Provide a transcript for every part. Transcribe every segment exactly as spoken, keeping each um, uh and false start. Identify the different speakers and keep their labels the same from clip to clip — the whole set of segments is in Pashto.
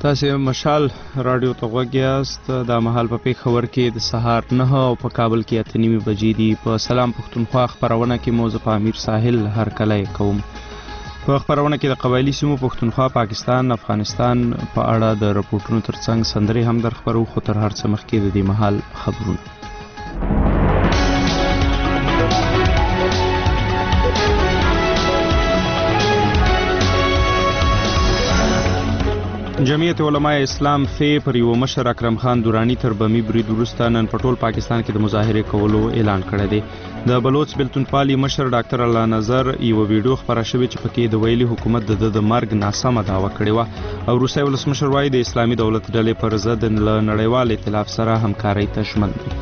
Speaker 1: تاسې مشال رادیو ته غوږ یاست. دا مهال په پېښور کې د سهار نهه او په کابل کې اته نیمې بجې دي. په سلام پښتونخوا خپرونه کې مو زه په امیر ساحل هرکلی کوم. په خپرونه کې د قبایلي سیمو پښتونخوا، پاکستان، افغانستان په اړه د رپورټونو ترڅنګ سندرې هم در خپرو، خو تر هر څه مخکې د دې مهال خبرونه. جمعیت علماء اسلام فی پر یو مشر اکرم خان دورانی تر بمی برید وروسته نن په ټول پاکستان کې د مظاهرې کولو اعلان کړی دی. د بلوچ بیلتون پالي مشر ډاکټر الله نظر یو ویډیو خپره شوې چې پکې د ویلي حکومت د د مرګ ناسمه دعوه کړې وه او روسي ولسمشر وایي د اسلامي دولت ډلې پر ضد له نړیوال ائتلاف سره همکارۍ ته ژمن دي.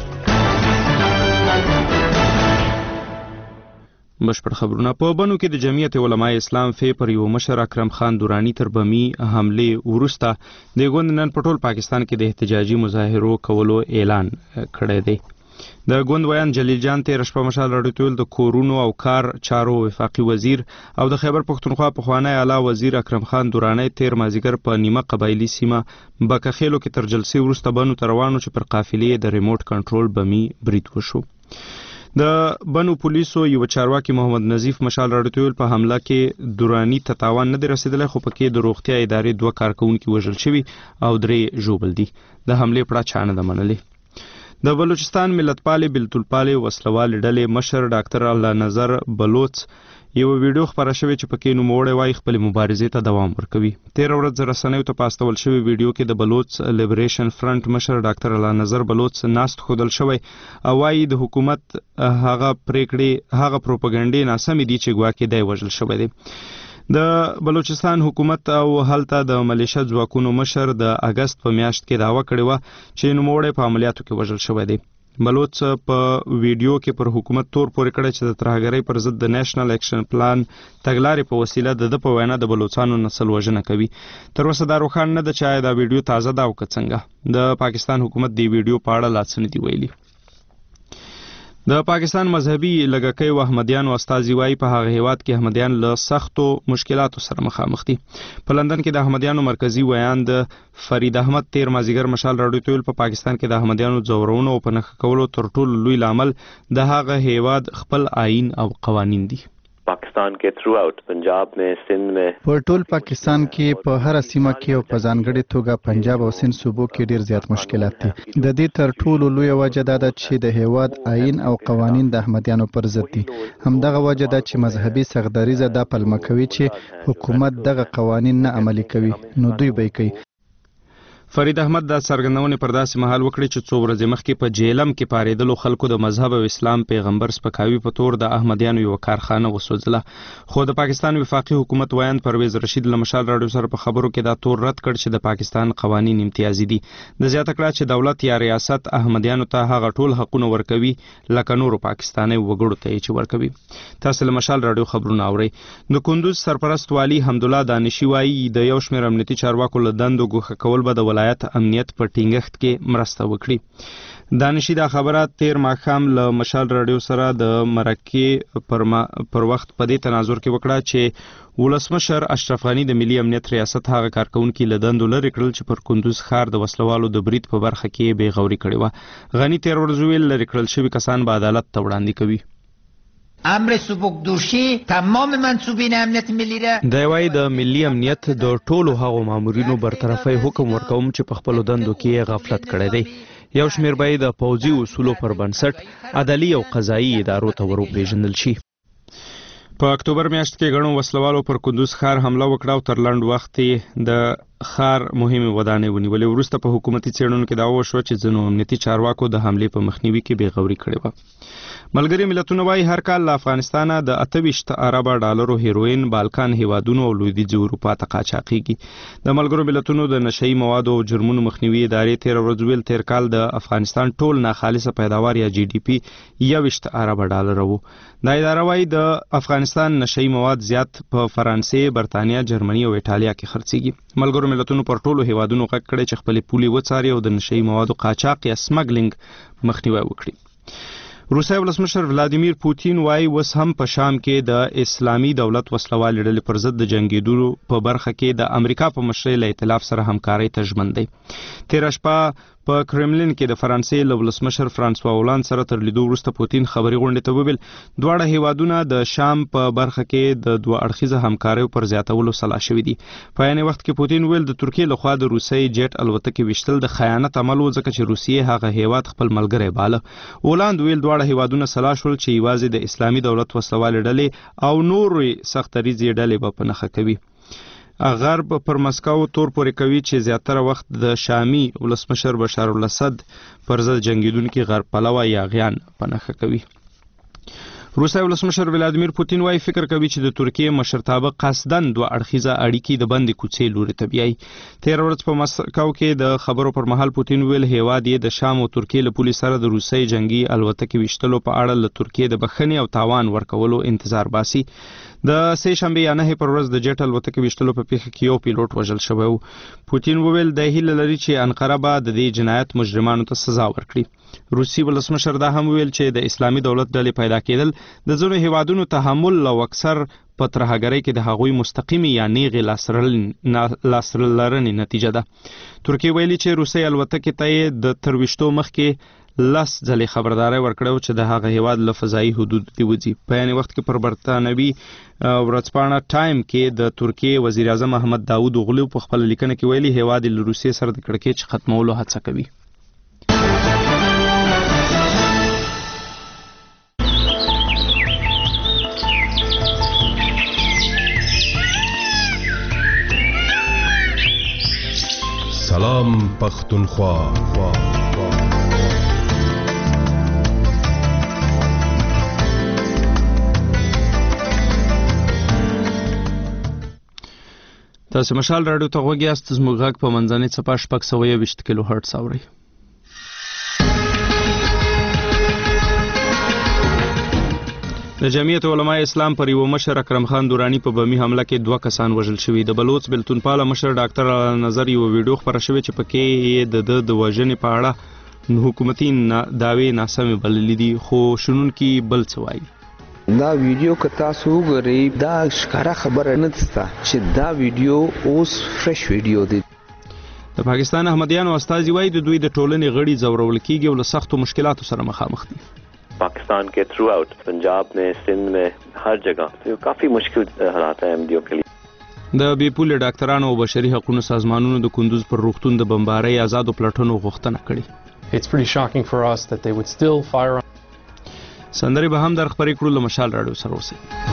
Speaker 1: بشپړ خبرونه. په بنو کې د جمعیت علماء اسلام فی پر یو مشر اکرم خان دورانی تر بمی حمله وروسته د ګوند نن په ټول پاکستان کې د احتجاجي مظاهرو کولو اعلان کړی دی. د ګوند ویان جلیل جان تیر شپه مشال راډیو د کورونو او کار چارو وفاقي وزیر او د خیبر پښتونخوا پخوانی اعلی وزیر اکرم خان دورانی تیر مازیګر په نیمه قبایلی سیمه بکخېلو کې تر جلسې وروسته بنو ته روانو چې پر قافلې د ریموټ کنټرول بمی برید وشو. د بنو پولیسو یو چارواکي محمد نظیف مشال راډیو په حمله کې دورانی ته تاوان نه دی رسیدلی، خو پکې د روغتیا ادارې دوه کارکونکي وژل شوي او درې ژوبل دي. د حملې پړه چا نه ده منلې. د بلوچستان ملت پالي بیلتون پالي وسلوال ډلې مشر ډاکټر الله نظر بلوچ یو ویډیو خپره شوې چې پکې نوموړی وایي خپل مبارزې ته دوام ورکوي. تیر ورځ رسنیو ته په استول شوې ویډیو کې د بلوچ لیبریشن فرنٹ مشر ډاکټر الله نظر بلوچ ناست ښودل شوی او وایي د حکومت هغه پریکړې هغه پروپاګانډې ناسمې دي چې ګواکې دی وژل شوی دی. د بلوچستان حکومت او هلته د ملیشه ځواکونو مشر د اگست په میاشت کې دعوه کړې وه چې نوموړی په عملیاتو کې وژل شوی دی. بلوچ په ویډیو کې پر حکومت تور پورې کړی چې د ترهګرۍ پر ضد د نیشنل اکشن پلان تګلارې په وسیله د ده په وینا د بلوچانو نسل وژنه کوي. تر اوسه دا روښانه نه ده چې آیا دا ویډیو تازه ده او که څنګه. د پاکستان حکومت د ویډیو په اړه لا څه نه دي ویلي. د پاکستان مذهبي لږکۍ و احمدیانو استازي وایي په هغه هیواد کې احمدیان له سختو مشکلاتو سره مخامخ دي. په لندن کې د احمدیانو مرکزي ویان د فرید احمد تیر مازیګر مشال راډیو په پاکستان کې د احمدیانو ځورونو او په نښه کولو تر ټولو لوی لامل د هغه هیواد خپل آئین او قوانین دي.
Speaker 2: پاکستان کې تھرو آؤٹ پنجاب میں سندھ میں
Speaker 3: په ټول پاکستان کې په هر سیمه کې او په ځانګړي توګه پنجاب او سند صوبو کې ډیر زیات مشکلات دي. د دې تر ټولو لوی وجه دا ده چې د هیواد آئین او قوانین د احمدیانو پر ضد دي. همدغه وجه ده چې مذهبي سغدریزه دا پلمه کوي چې حکومت دغه قوانین نه عملي کوي نو دوی به کوي.
Speaker 1: فرید احمد دا څرګندونې پر داسې مهال وکړي چې څو ورځې مخکې په جیلم کې پارېدلو خلکو د مذهب او اسلام پیغمبر سپکاوي په تور د احمدیانو یوه کارخانه وسوځله. خو د پاکستان وفاقي حکومت ویاند پرویز رشید له مشال راډیو سره په خبرو کې دا تور رد کړ چې د پاکستان قوانین امتیازي دي. د زیاته کړه چې دولت یا ریاست احمدیانو ته هغه ټول حقونه ورکوي لکه نورو پاکستاني وګړو ته چې ورکوي. تاسو له مشال راډیو خبرونه اورئ. د کندوز سرپرست والی حمدالله دانشي وایي د یو شمېر امنیتي چارواکو له دندو ګوښه کول به د ولایت امنیت په ټینګښت کې مرسته وکړي. دانشي دا خبره تیر ماښام له مشال راډیو سره د مرکې پر, ما پر وخت په دې تناظر کې وکړه چې ولسمشر اشرف غني د ملي امنیت ریاست هغه کارکونکي له دندو لرې کړل چې پر کندوز ښار د وسلوالو د برید په برخه کې بې غوري کړې وه. غني تیر ورځ ویل لرې کړل شوي کسان به عدالت ته وړاندې کوي.
Speaker 4: امر سبکدوشی تمام منصوبین امنیت ملی را
Speaker 1: دی وایي د ملي امنیت د ټولو هغو مامورینو برطرفۍ حکم ورکوم چې په خپلو دندو کې غفلت کړی دی. یو شمېر به یې د پوځي اصولو پر بنسټ عدلي او قضایي ادارو ته ور وپېژندل شي. په اکتوبر میاشت کې ګڼو وسلوالو پر کندوز ښار حمله وکړه او تر لنډ وخت یې د ښار مهمې ودانۍ ونیولې. وروسته په حکومتي څېړنو کې دعوه وشوه چې ځینو امنیتي چارواکو د حملې په مخنیوي کې بې غوري کړې وه. ملګري ملتونه وایي هر کال له افغانستانه د اته ویشت اربه ډالرو هیروین بالکان هیوادونو او لویدیځې اروپا ته قاچاقېږي. د ملګرو ملتونو د نشهیي موادو او جرمونو مخنیوي ادارې تېره ورځ ویل تېر کال د افغانستان ټول ناخالصه پیداوار یا جی ډي پي یوویشت اربه ډالره و. دا اداره وایي د افغانستان نشهیي مواد زیات په فرانسې، برطانیه، جرمني او ایټالیا کې خرڅېږي. ملګرو ملتونو پر ټولو هیوادونو غږ کړی چې خپلې پولې وڅاري او د نشهیي موادو قاچاق یا سمګلینګ مخنیوی وکړي. روسي ولسمشر ولادیمیر پوتین وایي اوس هم په شام کې د اسلامي دولت وسلوال ډلې پر ضد د جنګېدلو په برخه کې د امریکا په مشرۍ له ائتلاف سره همکارۍ ته ژمن دی. تېره شپه په کرملین کې د فرانسې له ولسمشر فرانسوا هولاند سره تر لیدو وروسته پوتین خبري غونډې ته وویل دواړه هیوادونه د شام په برخه کې د دوه اړخیزه همکاریو پر زیاتولو سلا شوي دي. په عین وخت کې پوتین ویل د ترکیې لخوا د روسي جیټ الوتکې ویشتل د خیانت عمل و ځکه چې روسیې هغه هیواد خپل ملګری باله. هولاند ویل دواړه هیوادونه سلا شول چې یوازې د اسلامي دولت وسلوالې ډلې او نورې سختریزې ډلې به په نښه کوي. غرب پر مسکو تور پورې کوي چې زیاتره وخت د شامي ولسمشر بشار الاسد پر ضد جنګیدونکي غرب پلوه یا غیان په نښه کوي. روسي ولسمشر ولادیمیر پوتین وايي فکر کوي چې د ترکیې مشرتابه قصدن دوه اړخیزه اړیکې د بندې کوڅې لوري ته بیایي. تېره ورځ په مسکو کې د خبرو پر مهال پوتین ویل هیواد یې د شام او ترکیې له پولې سره د روسي جنګي الوتکې ویشتلو په اړه له ترکیې د بخښنې او تاوان ورکولو انتظار باسي. د سې شنبې یا نهې پر ورځ د جیټ الوتکې ویشتلو په پیښه کې یو پیلوټ وژل شوی و. پوتین وویل د هیله لري چې انقره به د دې جنایت مجرمانو ته سزا ورکړي. روسي ولسمشر دا هم ویل چې د اسلامي دولت ډلې پیدا کېدل د ځینو هیوادونو تحمل او اکثر په ترهګرۍ کې د هغوی مستقیمي یا نیغې لاسته لرنې نتیجه ده. ترکیې ویلي چې روسي الوتکې ته یې د ترویشتو مخکې لس ځلې خبرداری ورکړو چې د هغه هیواد له فضایي حدودو دې وځي. په یعنې وخت کې پر برطانوي ورځپاڼه ټایم کې د ترکیې وزیر اعظم احمد داود اوغلو په خپله لیکنه کې ویلي هیواد یې له روسیې سره د کړکېچ ختمولو هڅه کوي.
Speaker 5: سلام پختونخوا.
Speaker 1: تاسو مشال راډیو ته غوږ یاست. زموږ غږ په منځنۍ څپه شپږ سوه یوویشت کیلو هرټز اورئ. د جمعیت علماء اسلام پر یو مشر اکرم خان دورانی په بمي حمله کې دوه کسان وژل شوي. د بلوچ بلتونپاله مشر ډاکټر نظر یو ویډیو خپره شوې چې پکې د د د وژنې په اړه حکومتي دعوې ناسمې بللې دي، خو شنونکي بل څه وایي.
Speaker 6: دا ویډیو که تاسو وګورئ دا ښکاره خبره نه ده چې دا ویډیو اوس فرش ویډیو دی.
Speaker 1: د پاکستان احمدیانو استازي وایي د دوی د ټولنې غړي ځورول کیږي او له سختو مشکلاتو سره مخامخ دي.
Speaker 2: पाकिस्तान के through out Punjab में, सिंध में, हर जगह तो काफी मुश्किल हालात हैं एमडीओ के लिए.
Speaker 1: د بې پولې ډاکټرانو او بشري حقوقو سازمانونو د کندوز پر روغتون د بمبارۍ آزادو پلټنو غوښتنه کړې.
Speaker 7: It's pretty shocking for us that they would still fire.
Speaker 1: سندرې به هم در خپرې کړو. له مشال راډیو سره اوسئ.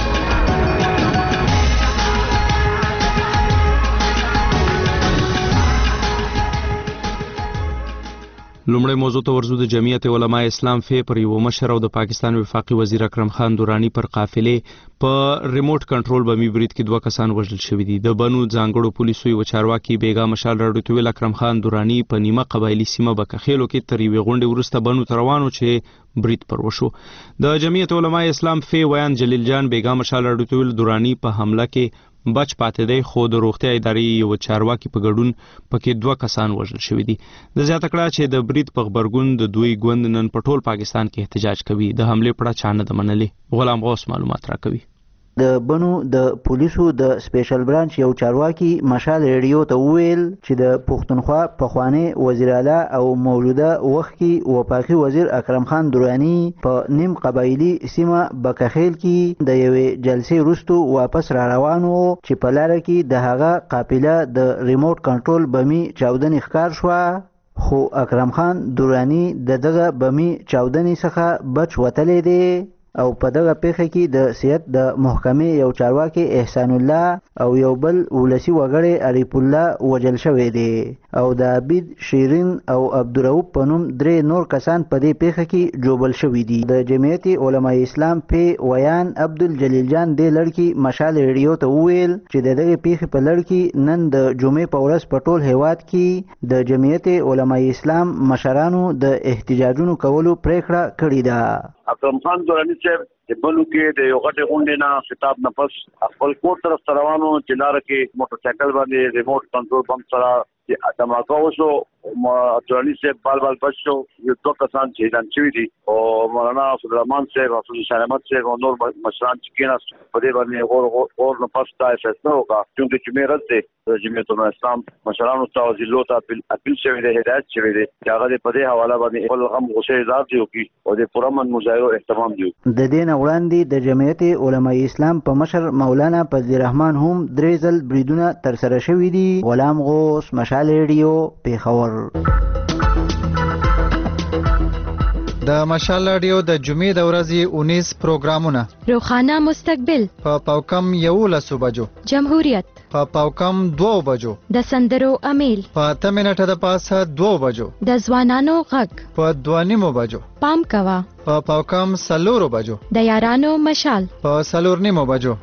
Speaker 1: لومړی موضوع ته ورځو. د جمعیت علماء اسلام فی پر یو مشر او د پاکستان وفاقي وزیر اکرم خان دورانی پر قافلې په ریموټ کنټرول بمي برید کې دوه کسان وژل شوي دي. د بنو ځانګړو پولیسو یو چارواکي بیګا مشال راډیو ته ویل اکرم خان دورانی په نیمه قبایلي سیمه بکخیلو کې تر یوې غونډې وروسته بنو ته روان و چې برید پر وشو. د جمعیت علماء اسلام فی ویان جلیل جان بیګا مشال راډیو ته ویل دورانی په حمله کې بچ پاتې دی، خو د روغتیا ادارې یو چارواکي په ګډون پکې دوه کسان وژل شوي دي. د زیاته کړه چې د برید په غبرګون د دوی ګوند نن په ټول پاکستان کې احتجاج کوي. د حملې پړه چا نه ده منلې. غلام غوث معلومات راکوي.
Speaker 8: د بنو د پولیسو د سپیشل برانچ یو چارواکي مشال ریډیو ته وویل چې د پښتونخوا پخوانی وزیر اعلی او موجوده وخت کې وفاقي وزیر اکرم خان دورانی په نیم قبایلی سیمه بکخیل کې د یوې جلسې وروسته واپس را روان وو چې په لاره کې د هغه قافله د ریموټ کنټرول بمي چاودنې ښکار شوه، خو اکرم خان دورانی د دغه بمي چاودنې څخه بچ وتلی دی او په دغه پیښه کې د سیادت د محکمې یو چارواکي احسان الله او یو بل ولسی وګړی عریف الله وجل شوی دی او د عبید شیرین او عبدالرؤف په نوم درې نور کسان په دې پیښه کې جوبل شوي دي. د جمعیت علماء اسلام پی ویان عبدالجلیل جان دې لړکي مشال ریډیو ته وویل چې د دغه پیښې په لړکي نن د جمعې په ورځ په ټول هیواد کې د جمعیت علماء اسلام مشرانو د احتجاجونو کولو پریکړه کړې ده.
Speaker 9: اکرم خان دورانی صاحب د بلو کې د یو غټې غونډې نه خطاب نه پس خپل کور طرف ته روانو چې لاره کې موټر سایکل باندې ریموټ کنټرول بم سره چې دماغه وشو درانی صاحب بال بال بچو یو دوه کسان چې اعلان شوي دي او مولانا عبدالرحمن صاحب او شاه احمد صاحب او نور مشران چې کېناست په دې باندې اور اور نه پس دا فیصله وکړه چې جمعې ورځ دی جمعیت الاسلام مشرانو ته وزیرو ته اپیل شوی دی هدایت شوی دی چې هغه په دې حواله باندې خپل غم غوسه اظهار دی وکړي او د پرامن مظاهرو اهتمام دی.
Speaker 8: د دې نه وړاندې د جمعیت علماء اسلام په مشر مولانا فضل الرحمن هم درې ځل بریدونه ترسره شوي دي. غلام غوث، مشال ریډیو، پیښور.
Speaker 3: د مشال رادیو د جمعې د ورځې اونیس پروګرامونه:
Speaker 10: روخانه مستقبل
Speaker 3: په پاوکم یولسو بجو،
Speaker 10: جمهوریت
Speaker 3: په پاوکم دوو بجو،
Speaker 10: د سندرو امیل
Speaker 3: په اته منټه د پاسه دوو بجو،
Speaker 10: د ځوانانو غږ
Speaker 3: په دوه نیمو بجو،
Speaker 10: پام کوه
Speaker 3: په پاوکم څلورو بجو،
Speaker 10: د یارانو مشال
Speaker 3: په څلور نیمو بجو.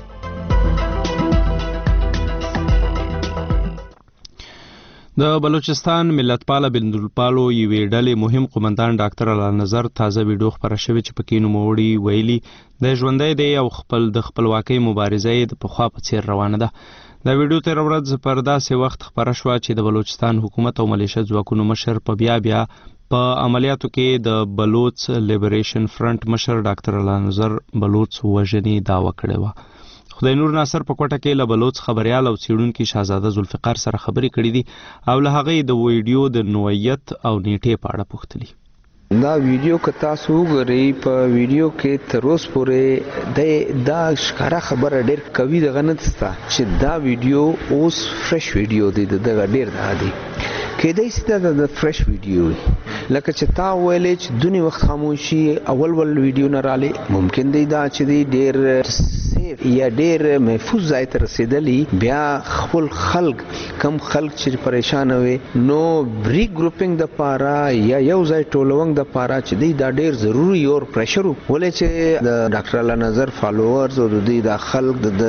Speaker 1: د بلوچستان ملتپاله بندرپالو یوې ډلې مهم قومندان ډاکټر الله نظر تازه ویډیو خپره شوې چې پکې نوموړي ویلي د ژوندی دی او خپل د خپلواکۍ مبارزه یې د پخوا په څیر روانه ده. دا ویډیو تېره ورځ پر داسې وخت خپره شوه چې د بلوچستان حکومت او ملیشه ځواکونو مشر په بیا بیا په عملیاتو کې د بلوچ لیبریشن فرنٹ مشر ډاکټر الله نظر بلوچ وژنې دعوه کړې وه. خدای نور ناصر په کوټه کې له بلوچ خبريال او څېړونکي شهزاده ذوالفقار سره خبرې کړې دي او له هغې د ویډیو د نوعیت او نیټې په اړه پوښتلي.
Speaker 6: دا ویډیو که تاسو وګورئ په ویډیو کې تر اوسه پورې د دا ښکاره خبره ډېر قوي دغه نه سته چې دا ویډیو اوس فرش ویډیو دی دغه ډېر دغه دی کېدای شي دا د فرش ویډیو لکه چې تا ویلې چې دونی وخت خاموشي اول ول ویډیو نه رااله ممکن دی دا چې دی ډېر سیف یا ډېر محفوظ ځای ته رسیدلی بیا خپل خلک کم خلک چې پریشان وي نو بری ګروپینګ د پاره یا یو ځای ټولونګ د پاره چې دی دا ډېر ضروری او پریشر ولې چې د ډاکټر الله نظر فالوورز او د د خلک د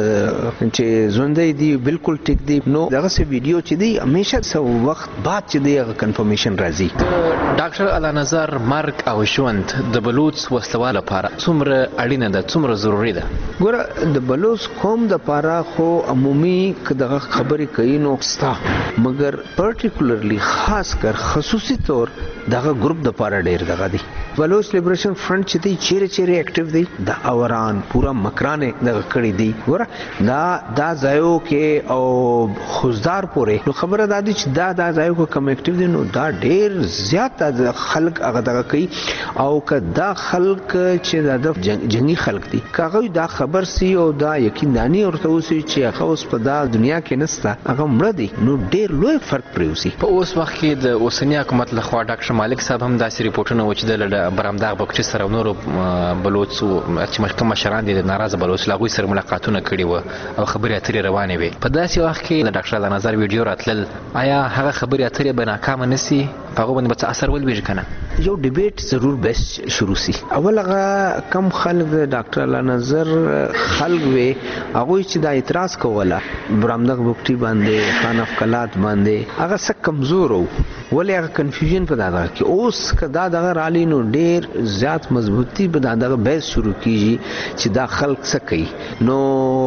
Speaker 6: چې ژوندۍ دی بالکل ټیک دی نو دغه سه ویډیو چې دی همیشه سو وخت بعد چې دی هغه کنفرمیشن راځي.
Speaker 11: ډاکټر الله نظر مرګ او ژوند د بلوچ وسلوال لپاره څومره اړینه ده څومره ضروری ده؟
Speaker 6: ګوره د بلوچ قوم د پاره خو عمومي دغه خبرې کوي نو ستا مګر پرټیکولرلی خاص کر خصوصي طور دغه ګروپ د پاره ډیر دغه دی. بلوچ لیبریشن فرنٹ چې دی چیرې چیرې اکټیو دی د اوران پورا مکرانه دغه کړی دی ګوره دا دا ځایو کې او خوزدار پورې نو خبره دا دی چې دا دا ځایو کې کم اکټیو دي نو دا ډیر زیات خلک هغه دغه کوي او که دا خلک چې دا د جنگي خلک دي کاغه دا خبر سي او دا یقینداني ورته وسی چې هغه اوس په دا دنیا کې نسته هغه مړ دي نو ډیر لوی فرق پریوسی.
Speaker 11: په اوس وخت کې د اوسنی حکومت لخوا ډاکټر مالک صاحب هم داسې ریپورتونه و چې د برامداغ بکچي سره نورو بلوچ چې مخکې مشران دي د ناراضه بلوچ لاغوي سره ملاقاتونه کړي وو او خبرې اترې روانې وي. په داسې وخت کې د ډاکټر الله نظر ویډیو راتلل آیا هغه خبرې اترې به ناکامه نسی هغه باندې به اثر ولويږي کنه؟
Speaker 6: یو ډیبیټ ضرور بیسټ شروع سي. اول هغه کم خلک ډاکټر الله نظر خلک وي هغه چې دا اعتراض کوله برامداغ بکټي باندې خان افکلات باندې هغه څه کمزور وو ولې هغه کنفیوژن په دغه کې اوس کدا دغه رالي نو ډیر زیات مضبوطی به دغه بیس شروع کیږي چې دا خلک څه کوي نو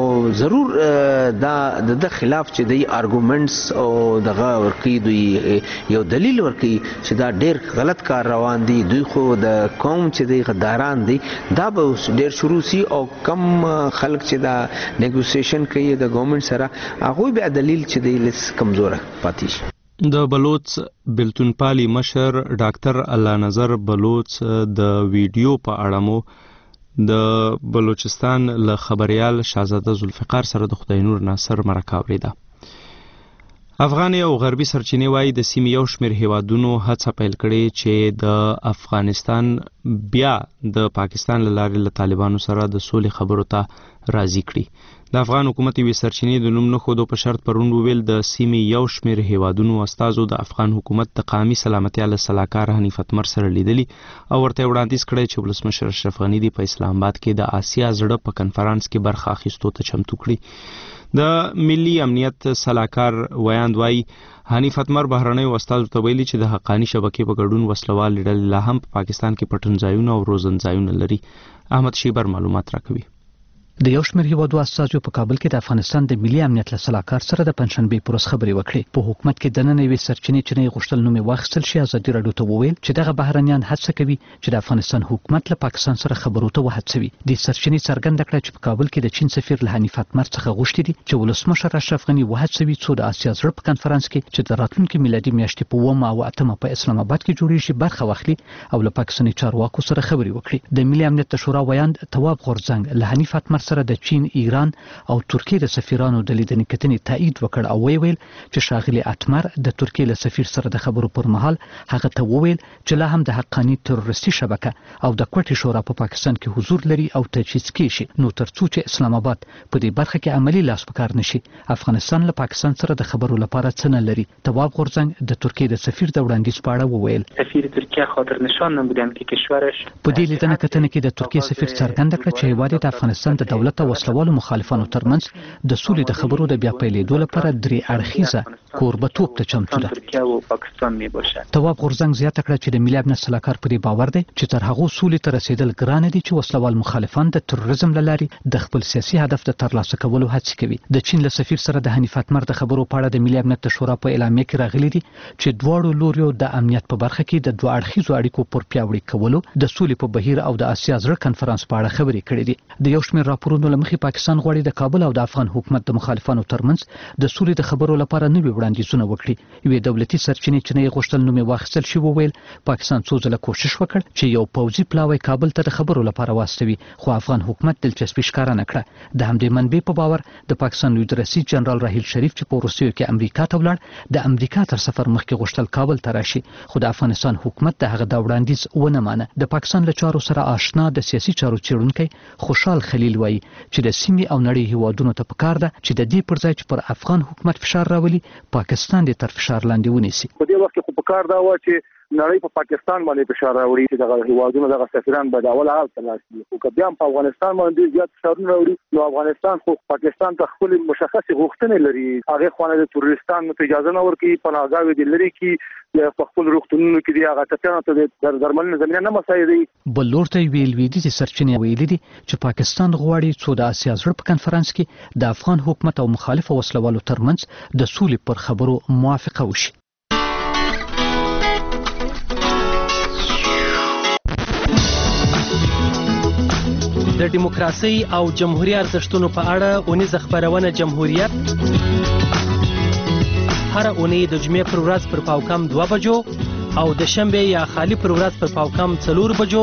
Speaker 6: ضرور دا د خلاف چې دی ارګومنټس او دغه ورکی دوی یو دلیل ورکی چې دا ډیر غلط کار روان دي دوی خو د قوم چې دی غداران دي دا به ډیر شروع سي او کم خلک چې دا نیګوسیشن کوي د ګورنمنت سره هغه بیا دلیل چې دی لس کمزوره پاتې شي.
Speaker 1: د بلوچ بلتونپالي مشر ډاکټر الله نظر بلوچ د ویډیو په اړه مو د بلوچستان له خبريال شهزاده ذوالفقار سره د خدای نور ناصر مرکه اورېده. افغاني او غربي سرچینې وایي د سیمې یو شمېر هیوادونو هڅه پیل کړې چې د افغانستان بیا د پاکستان له لارې له طالبانو سره د سولې خبرو ته راضي کړي. د افغان حکومت یوې سرچینې د نوم نه ښودو په شرط پرون وویل د سیمې یو شمېر هیوادونو استازو د افغان حکومت د قامي سلامتیا له سلاکار حنیف اتمر سره لیدلي او ورته وړاندیز کړی چې ولسمشر اشرف غني دی په اسلام آباد کې د آسیا زړه په کنفرانس کې برخه اخیستو ته چمتو کړي. د ملي امنیت سلاکار ویاند وایي حنیف اتمر بهرنیو استازو ته ویلي چې د حقاني شبکې په ګډون وسلوال ډلې لا هم په پاکستان کې پټن ځایونه او روزن ځایونه لري. احمد شیبر معلومات راکوي.
Speaker 12: د یو شمېر هیوادو استازو په کابل کې د افغانستان د ملي امنیت له سلاکار سره د پنځشنبې پر ورځ خبرې وکړې. په حکومت کې دننه یوې سرچینې چې نه غوښتل نوم یې واخیستل شي ازادي راډیو ته وویل چې دغه بهرنیان هڅه کوي چې د افغانستان حکومت له پاکستان سره خبرو ته وهڅوي. د سرچینې څرګنده کړه چې په کابل کې د چین سفیر له حنیف اتمر څخه غوښتي دي چې ولسمشر اشرف غني وهڅوي څو د اسیا زړه په کنفرانس کې چې د راتلونکي میلادي میاشتې په اوومه او اتمه په اسلام آباد کې جوړیږي برخه واخلي او له پاکستاني چارواکو سره خبرې وکړي. د ملي امنیت شورا ویاند تواب غورځنګ له حنیف اتمر سره د چین، ایران او ترکیې د سفیرانو د لیدنې کتنې تایید وکړ او ویل چې ښاغلي اتمر د ترکیې له سفیر سره د خبرو پر مهال هغه ته وویل چې لا هم د حقاني تروریستي شبکه او د کوټې شورا په پاکستان کې حضور لري او تجهیز کیږي، نو ترڅو چې اسلام آباد په دې برخه کې عملی لاس پکار نشي افغانستان له پاکستان سره د خبرو لپاره څه نه لري. تواب غورځنګ د ترکیې د سفیر د وړاندیز په اړه وویل
Speaker 13: سفیر ترکیه خاطر نشان نمودند که کشورش
Speaker 12: په دې لیدنه کتنه کې د ترکیې سفیر څرګنده کړه چې هیواد د افغانستان د دولت او وسلوالو مخالفانو ترمنځ د سولې د خبرو د بیا پیلېدو لپاره درې اړخیزه کوربتوب ته چمتو ده.
Speaker 13: ترکیه او پاکستان می باشد.
Speaker 12: تواب غورځنګ زیاته کړه چې د ملي امنیت سلاکار په دې باور دی چې تر هغه سولې ته رسیدل ګران دي چې وسلوال مخالفان د تروریزم له لارې د خپل سیاسي هدف د ترلاسه کولو هڅې کوي. د چین له سفیر سره د حنیف اتمر د خبرو په اړه د ملي امنیت شورا په اعلامیه کې راغلي دي چې دواړو لوریو د امنیت په برخه کې د دوه اړخیزو اړیکو پر پیاوړي کولو، د سولې په بهیر او د اسیا زړه کنفرانس په اړه خبرې کړې دي. د یو شمېر راپورونو له مخې پاکستان غواړي د کابل او د افغان حکومت د مخالفانو ترمنځ د سولې د خبرو لپاره نوي وړاندیزونه وکړي. یوې دولتي سرچینې چې نه غوښتل نوم یې واخیستل شي وویل پاکستان څو ځله کوشش وکړ چې یو پوځي پلاوی کابل ته د خبرو لپاره واستوي، خو افغان حکومت دلچسپي ښکاره نه کړه. د همدې منبع په باور د پاکستان لوی رئیس جنرال راحیل شریف چې په روسیې کې امریکا ته ولاړ د امریکا تر سفر مخکې غوښتل کابل ته راشي، خو د افغانستان حکومت د هغه د وړاندیز ونه مانه. د پاکستان له چارو سره آشنا د سیاسي چارو څېړونکی خوشحال خلیل وایي چې د سیمې او نړۍ هیوادونو ته پکار ده چې د دې پر ځای چې پر افغان حکومت فشار راولي پاکستان دې تر فشار لاندې ونیسي.
Speaker 14: په دې وخت کې خو پکار دا و چې نړۍ په پاکستان باندې فشار راوړي چې دغه هیوادونو دغه سفیران به د اول حال تلاسي، خو که بیا هم په افغانستان باندې زیات فشارونه راوړي نو افغانستان خو پاکستان ته خپل مشخصې غوښتنې لري. هغه خوانه د تروریستان ته اجازه نه ورکوي، پناهګاوې دې لري کې په خپل روغتونونو کې دی هغه ټپیانو ته د درملنې زمینه نه مساعدوي.
Speaker 12: بل لور ته ویل ویدي چې سرچینې ویلي دي چې پاکستان غواړي څو د اسیا زړه په کنفرانس کې د افغان حکومت او مخالف وسلوالو ترمنځ د سولې پر خبرو موافقه وشي.
Speaker 15: د دیموکراسي او جمهوریت ارزښتونو په اړه اونیزه خبرونه جمهوریت هر اونۍ د جمعې پر ورځ پر پاوکم دوه بجو او د شنبه یا خالی پر ورځ پر پاوکم څلور بجو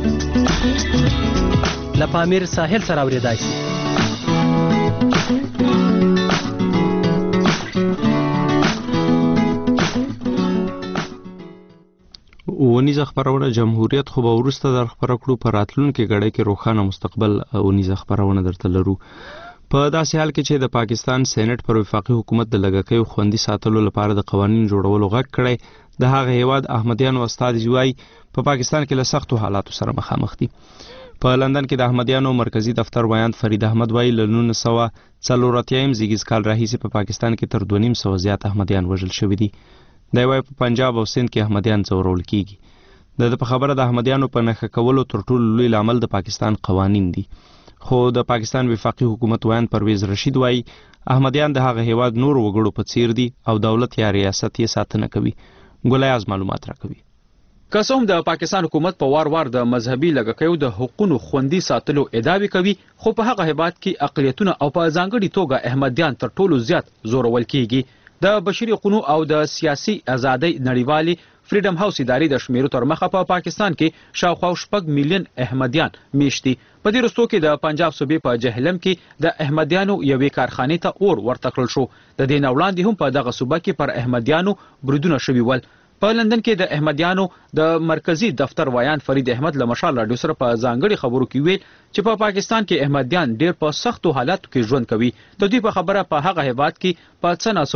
Speaker 15: له پامیر ساحل سره اوریدای شي.
Speaker 1: ونیزه خبرونه جمهوریت خو به وروسته در خبره کړو په راتلونکي غړي کې روښانه مستقبل ونیزه خبرونه درته لرو. په داسې حال کې چې د پاکستان سېنات پر وفاقي حکومت د لګکۍ خوندي ساتلو لپاره د قوانینو جوړولو غږ کړی، د هغه هیواد احمدیانو استاد وایي په پاکستان کې له سختو حالاتو سره مخامخ دي. په لندن کې د احمدیانو مرکزی دفتر ویاند فرید احمد وایي له نولس سوه څلور اتیایم زیږیز کال راهیسې په پاکستان کې تر دوه نیم سوه زیات احمدیان وژل شوي دي. دی وایي په پنجاب او سند کې احمدیان ځورول کیږي. د په خبره د احمدیانو په نښه کولو تر ټولو لوی لامل د پاکستان قوانین دي، خو د پاکستان وفاقي حکومت ویاند پرویز رشید وایي احمدیان د هغه هیواد نور وګړو په څیر دي او دولت یا ریاست یې ساتنه کوي. ګولیاز معلومات راکوي.
Speaker 16: که څه هم د پاکستان حکومت په وار وار د مذهبي لګکیو د حقوقو خوندي ساتلو ادعاوې کوي، خو په هغه هیواد کې اقلیتونه او په ځانګړي توګه احمدیان تر ټولو زیات زورول کیږي. د بشري حقوقو او د سیاسي ازادۍ نړیوالي فریډم هاوس ادارې د شمیرو تر مخه په پاکستان کې شاوخوا شپږ میلیون احمدیان میشت دي. په دې وروستو کې د پنجاب صوبې په جهلم کې د احمدیانو یوې کارخانې ته اور ورته کړل شو. د دې نه وړاندې هم په دغه صوبه کې پر احمدیانو بریدونه شوي ول. په لندن کې د احمدیانو د مرکزی دفتر ویاند فرید احمد له مشال راډیو سره په ځانګړي خبرو کې ویل چې په پاکستان کې احمدیان ډېر په سختو حالاتو کې ژوند کوي. د دوی په خبره په هغه هیواد کې په څه ناسو ډول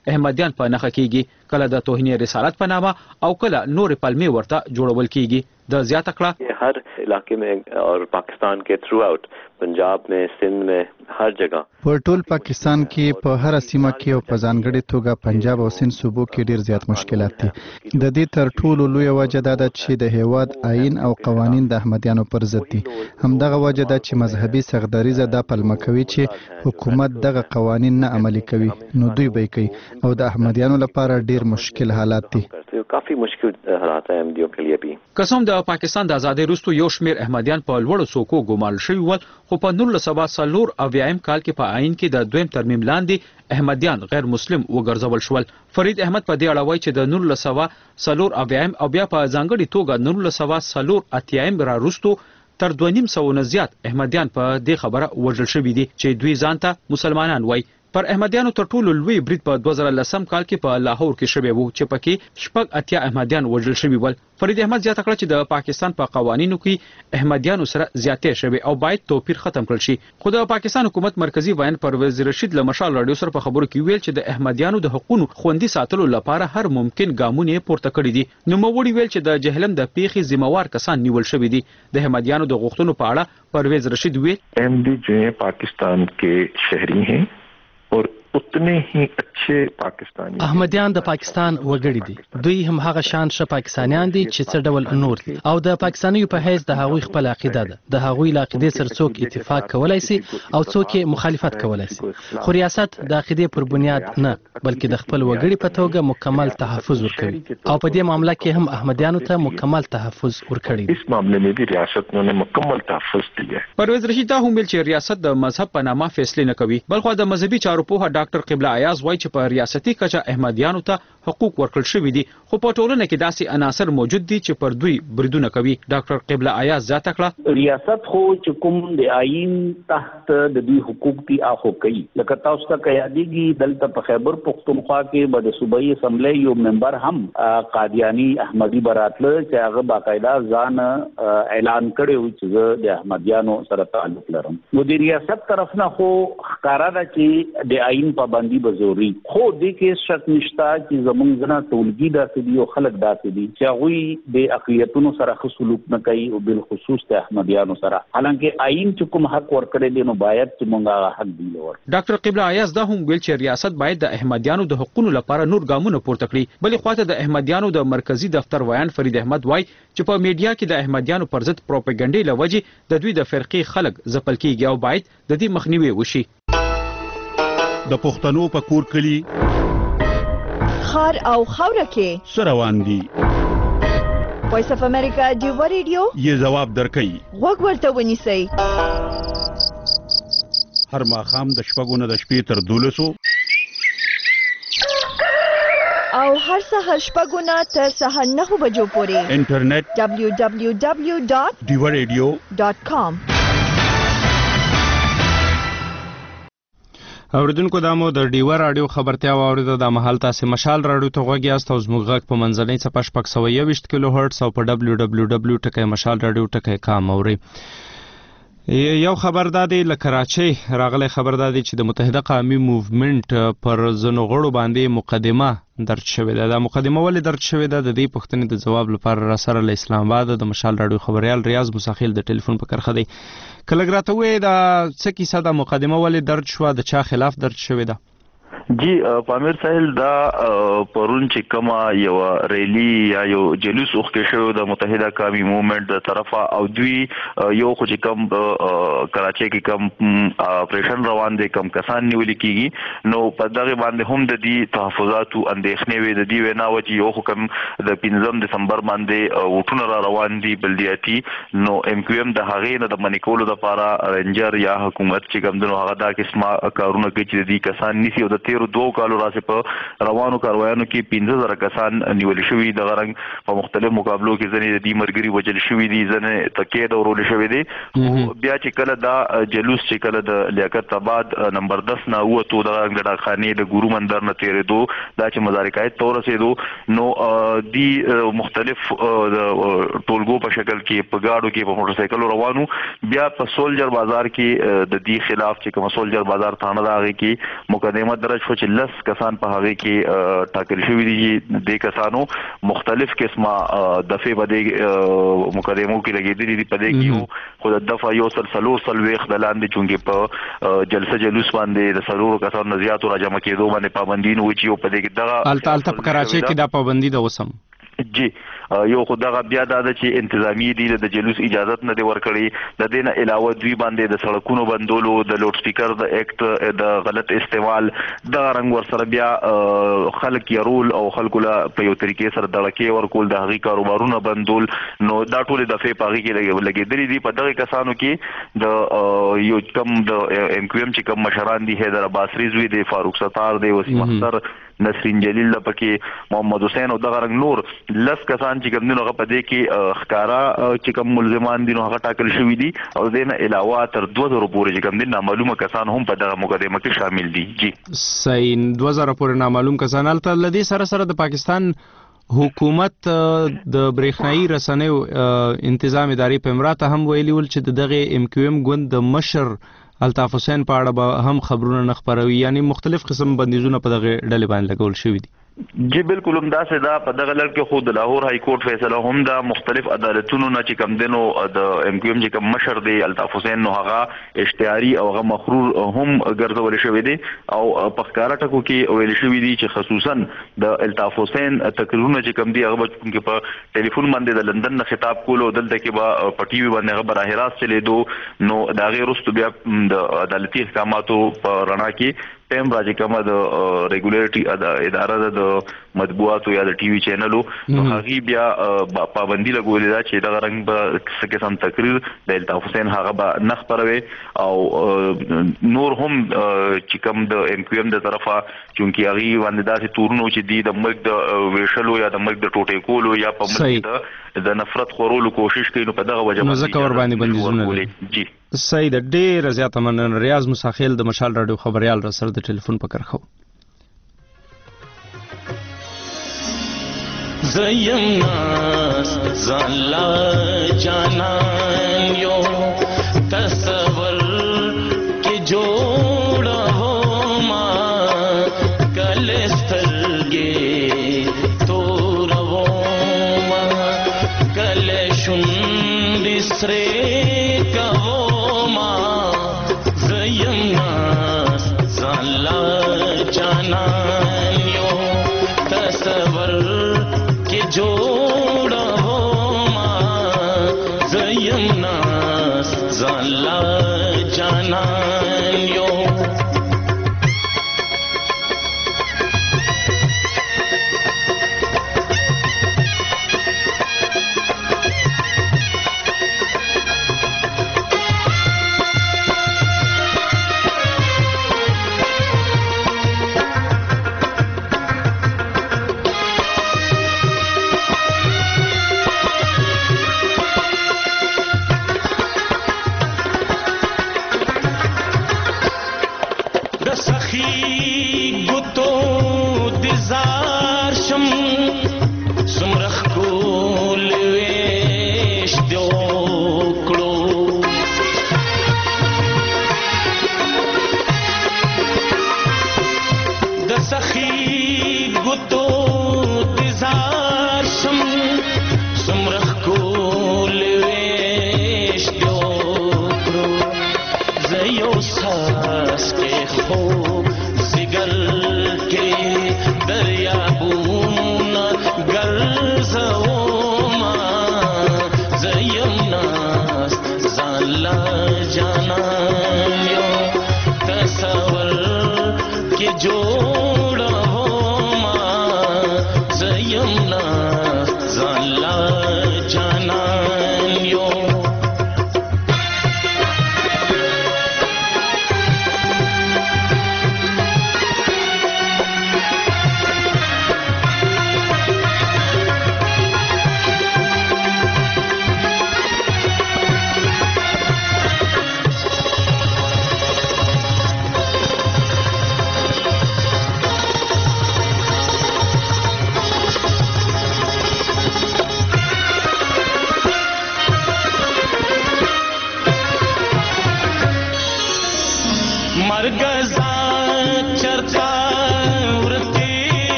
Speaker 16: احمدیان په نخښه کیږي، کله د توهین رسالت په نامه او کله نور پلمې ورته جوړول کیږي. د زیاته کړه
Speaker 2: हर इलाके में और पाकिस्तान के थ्रू आउट पंजाब में, सिंध में, हर जगह
Speaker 3: په ټول پاکستان کې په هر سیمه کې او په ځانګړي توګه پنجاب او سند صوبو کې ډیر زیات مشکلات دي. د دې تر ټولو لوی وجه دا ده چې د هیواد آئین او قوانین د احمدیانو پر ضد دي. همدغه وجه ده چې مذهبي سغدریزه دا پلمه کوي چې حکومت دغه قوانین نه عملي کوي نو دوی به کوي او د احمدیانو لپاره ډیر مشکل حالات دي.
Speaker 2: काफी मुश्किल हालात हैं अहमदियों के लिए भी.
Speaker 16: قسم د پاکستان د آزادۍ وروسته یو شمېر احمدیان په لوړو څوکو ګومارل شوي ول، خو په نولس سوه څلور اویایم کال کې په آئین کې د دویم ترمیم لاندې احمدیان غیر مسلم وګرځول شول. فرید احمد په دې اړه وایي چې د نولس سوه څلور اویایم او بیا په ځانګړي توګه نولس سوه څلور اتیایم را وروسته تر دوه نیم سوه نه زیات احمدیان په دې خبره وژل شوي دي چې دوی ځان ته مسلمانان وایي. پر احمدیانو تر ټولو لوی برید په دوه زره لسم کال کې په لاهور کې شوی وو چې پکې شپږ اتیا احمدیان وژل شوي ول. فرید احمد زیاته کړه چې د پاکستان په قوانینو کې احمدیانو سره زیاتې شوی او باید توپیر ختم کړل شي. خو د پاکستان حکومت مرکزی وایي پرویز رشید له مشال رادیو سره په خبرو کې ویل چې د احمدیانو د حقوقو خوندي ساتلو لپاره هر ممکن ګامونه پورته کړی دي. نو موړي ویل چې د جهلم د پیخي ذمہوار کسان نیول شوی دي. د احمدیانو د غوښتنو په اړه پرویز رشید ویل
Speaker 17: احمدی جو पाकिस्तान के शहरी हैं और उतने ही अच्छे पाकिस्तानी
Speaker 15: احمدیان د پاکستان وګړي دي. دوی هم هغه شان ش پاکستانیان دي چې څه ډول نور دي او د پاکستانیو په حیث د هغوی خپل عقیده ده. د هغوی له عقیدې سره څوک اتفاق کولای شي او څوک مخالفت کولای شي، خو ریاست د عقیدې پر بنیاد نه بلکې د خپل وګړي په توګه مکمل تحفظ ورکوي او په دې معاملې کې هم احمدیانو ته مکمل تحفظ ورکړي.
Speaker 17: اس معاملې में भी रियासत ने مکمل تحفظ दिया.
Speaker 16: پرویز رشید هم ویل چې ریاست د مذهب په نامه فیصله نه کوي، بلخو د مذهبي چارو په ډاکټر قبله ایاز وایي چې په ریاستي کچه احمدیانو ته حقوق ورکړل شوي دي، خو په ټولنه کې داسې عناصر موجود دي چې پر دوی بریدونه کوي. ډاکټر قبله ایاز زیاته کړه
Speaker 18: ریاست خو چې کوم د آئین تحت د دوی حقوق دي اخو کوي. لکه تاسو ته یادېږي دلته په خیبر پختونخوا کې به د صوبایي اسمبلی یو ممبر هم قادیانی احمدي براتله چې هغه باقاعده ځان اعلان کړی و چې زه د احمدیانو سره تعلق لرم. نو د ریاست طرف نه خو ښکارا ده چې د آئین پابندي به ضروري، خو دې کې شک نشته چې زمونږ ځنه ټولګي داسې دي او خلک داسې دي چې هغوی د اقلیتونو سره ښه سلوک نه کوي او بالخصوص د احمدیانو سره، حالانکه آئین چې کوم حق ورکړی دی نو باید چې موږ هغه حق دی ورکړو.
Speaker 16: ډاکټر قبله ایاز دا هم ویل چې ریاست باید د احمدیانو د حقوقو لپاره نور ګامونه پورته کړي. بلې خواته د احمدیانو د مرکزی دفتر ویان فرید احمد وایي چې په میډیا کې د احمدیانو پر ضد پروپاګاندا لوجې د دوی د فرقې خلک ځپل کیږي او باید د دې مخنیوي وشي.
Speaker 19: د پښتنو په کور کلی
Speaker 20: خار او خوره کې
Speaker 19: سروان دي.
Speaker 20: وایس اف امریکا دیو ریډیو
Speaker 19: یې جواب درکړي.
Speaker 20: وګ ورته ونیسئ.
Speaker 19: هر ماښام د شپږو نه د شپې تر دولسو
Speaker 20: او هر سهار شپږو نه تر سهار نهو بجو پورې
Speaker 19: انټرنیټ
Speaker 20: دبلیو دبلیو دبلیو ډاٹ
Speaker 19: دیو ریډیو
Speaker 20: ډاٹ کام.
Speaker 1: اوریدونکو دا مو د ډیوه رادیو خبرتیا واوریده. د مهال تاسو مشال رادیو ته غوږی است او زموږ غږ په منځنۍ صفحه شپږ سوه یوویشت کیلو هرتز او په دبلیو دبلیو دبلیو ټکی مشال رادیو ټکی کام اوري. یو خبر دادی له کراچۍ راغلی خبر دادی چې د متحده قومي موومنټ پر ځینو غړو باندې مقدمه درج شوې ده. دا مقدمه ولې درج شوې ده؟ د دې پوښتنې د ځواب لپاره را سره له اسلام آباد د مشال رادیو خبریال ریاض مساخیل د ټلیفون په کرخه دی. کله راته وې دا څه کیسه ده، مقدمه ولې درج شوه، د چا خلاف درج شوې ده؟
Speaker 17: جی پامیر ساحل دا پرون چې کومه یو ریلی یا یو جلوس وکړ شو د متحده قومي موومنټ د طرفه او دوی یو خو چې کوم کراچۍ کې کوم اپریشن روان دي کوم کسان نیول کیږي نو په دغه باندې هم د دې تحفظات او اندېښنې وي. د دې وینا و چې یو کوم د پنځم دسمبر باندې وټونه را روان دي بلدیاتي نو ام کیو ام د هغې نه د منیکولو لپاره رنجر یا حکومت چې کوم دنو هغه دا قسمه کارونه کوي چې دې کسان نیسي او د تیرو دوه کالو راځي په روانو کاروایانو کې پنځه زره کسان نیول شوي. د غرنګ په مختلف مقابلو کې ځنې د دې مرګري وجل شوي دي، ځنې تکې د ورول شوي دي. بیا چې کله دا جلوس چې کله د لیاقت آباد نمبر دس نه وته د غرنګ ډاکخانې د ګورو مندر نه تیرېدو دا چې مزارکایت ته ورسېدو نو دی مختلف ټولګو په شکل کې په گاډو کې په موټر سایکلو روانو. بیا په سولجر بازار کې د دې خلاف چې کوم سولجر بازار تھانه دا غي کې مقدمه درج شو چې لس کسان په هغه کې ټاکل شوی دي. د کسانو مختلف قسمه دفعه بده مقدمو کې لګیدلي دي. په دې کې خو د دفعه یو سل سلور سلويخ د لاندې چونګې په جلسه جلوس باندې د سلور کسانو زیاتو راجمع کېدو باندې پابندي نه وچی او په دې کې دغه
Speaker 1: الته الته په کراچۍ کې دا پابندي ده وسم
Speaker 17: جی یو خدغه بیا دا چې انتظامی دي د جلوس اجازه نه دی ورکړي. د دې نه علاوه دوی باندې د سړکونو بندولو د لوډ سپیکر د اکټ د غلط استعمال د رنګ ور سره بیا خلک يرول او خلکو له په یو طریقې سره دړکې ورکول د هغي کاروبارونو بندول. نو دا ټول د فې پاغي کې لګېدلې دي. په دغه کسانو کې د یو کم د ام کیو ام چې کم مشران دي حیدر عباس رضوی دی فاروق ستار دی وسیم اختر نسرین جلیل لپاره محمد حسین او دغه رنگ نور لس کسان چې کوم دینو په دې کې ښکارا چې کوم ملزمان دي نو هغه ټاکل شوی دي او دینه علاوه تر دوه زره پورې چې کوم دین نامعلومه کسان هم په دغه مقدمه کې شامل دي. جی
Speaker 1: صحیح دوه زره پورې نامعلوم کسان الته لدی سره سره د پاکستان حکومت د برېښنايي رسنیو انتظام ادارې په امراته هم ویلي ول چې دغه ام کیو ام ګوند د مشر الطاف حسین په اړه به هم خبرونه نه خبروي. یعنی مختلف قسم بندیزونه په دغه ډلې باندې لګول شوي دي.
Speaker 17: جی بالکل هم دا سه دا په دغه لړ کې خود لاهور های کورټ فیصله هم دا مختلف عدالتونو نه چې کم دینو د ام کیو ام چې کم مشر دی الطاف حسین نو هغه اشتهاري او هغه مخرور هم ګرځول شوی دی او په ښکارا ټکو کې ویل شوی دی چې خصوصا د الطاف حسین تقریرونه چې کم دی هغه چې په ټلیفون باندې د لندن نه خطاب کولو دلته کې به په ټي وي باندې خبر راهراس چلے دو نو دا غیر واستو بیا د عدالتي احکاماتو په رڼا کې ټیم راځي کومه د ریګولیټری اداره د مطبوعاتو یا د ټي وي چینلو نو هغه بیا پابندي لګولې ده چې دا رنګ به څه قسم تقریر د الطاف حسین هغه به نه خبروي او نور هم چې کوم د ام کیو ام د طرفه چونکی هغه باندې داسې تورونو چې دی د ملک د ویشلو یا د ملک د ټوټې کولو یا په ملک د نفرت خورولو کوشش کوي نو په دغه وجه
Speaker 1: باندې ځکه ور باندې بندیزونه
Speaker 17: جی
Speaker 1: سید ډېر زیاته من ریاض مساخیل د مشال رادیو خبريال را سره د ټلیفون په کرخو
Speaker 21: زیم ناس زلا جانان یو تصور کې جوړ هو ما کلسترګې تور وو ما کل شوند سره کو ما زیم ناس زلا جانان یو تصور جوڑا ہو ما زیم ناس زالا جانان یو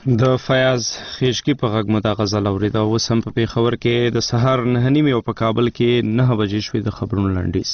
Speaker 1: د فیاض خیشکی په غږ مو دا غزل اورېده. اوس هم په پېښور کې د سهار نهه نیمې او په کابل کې نهه بجې شوې. د خبرونو لنډیز.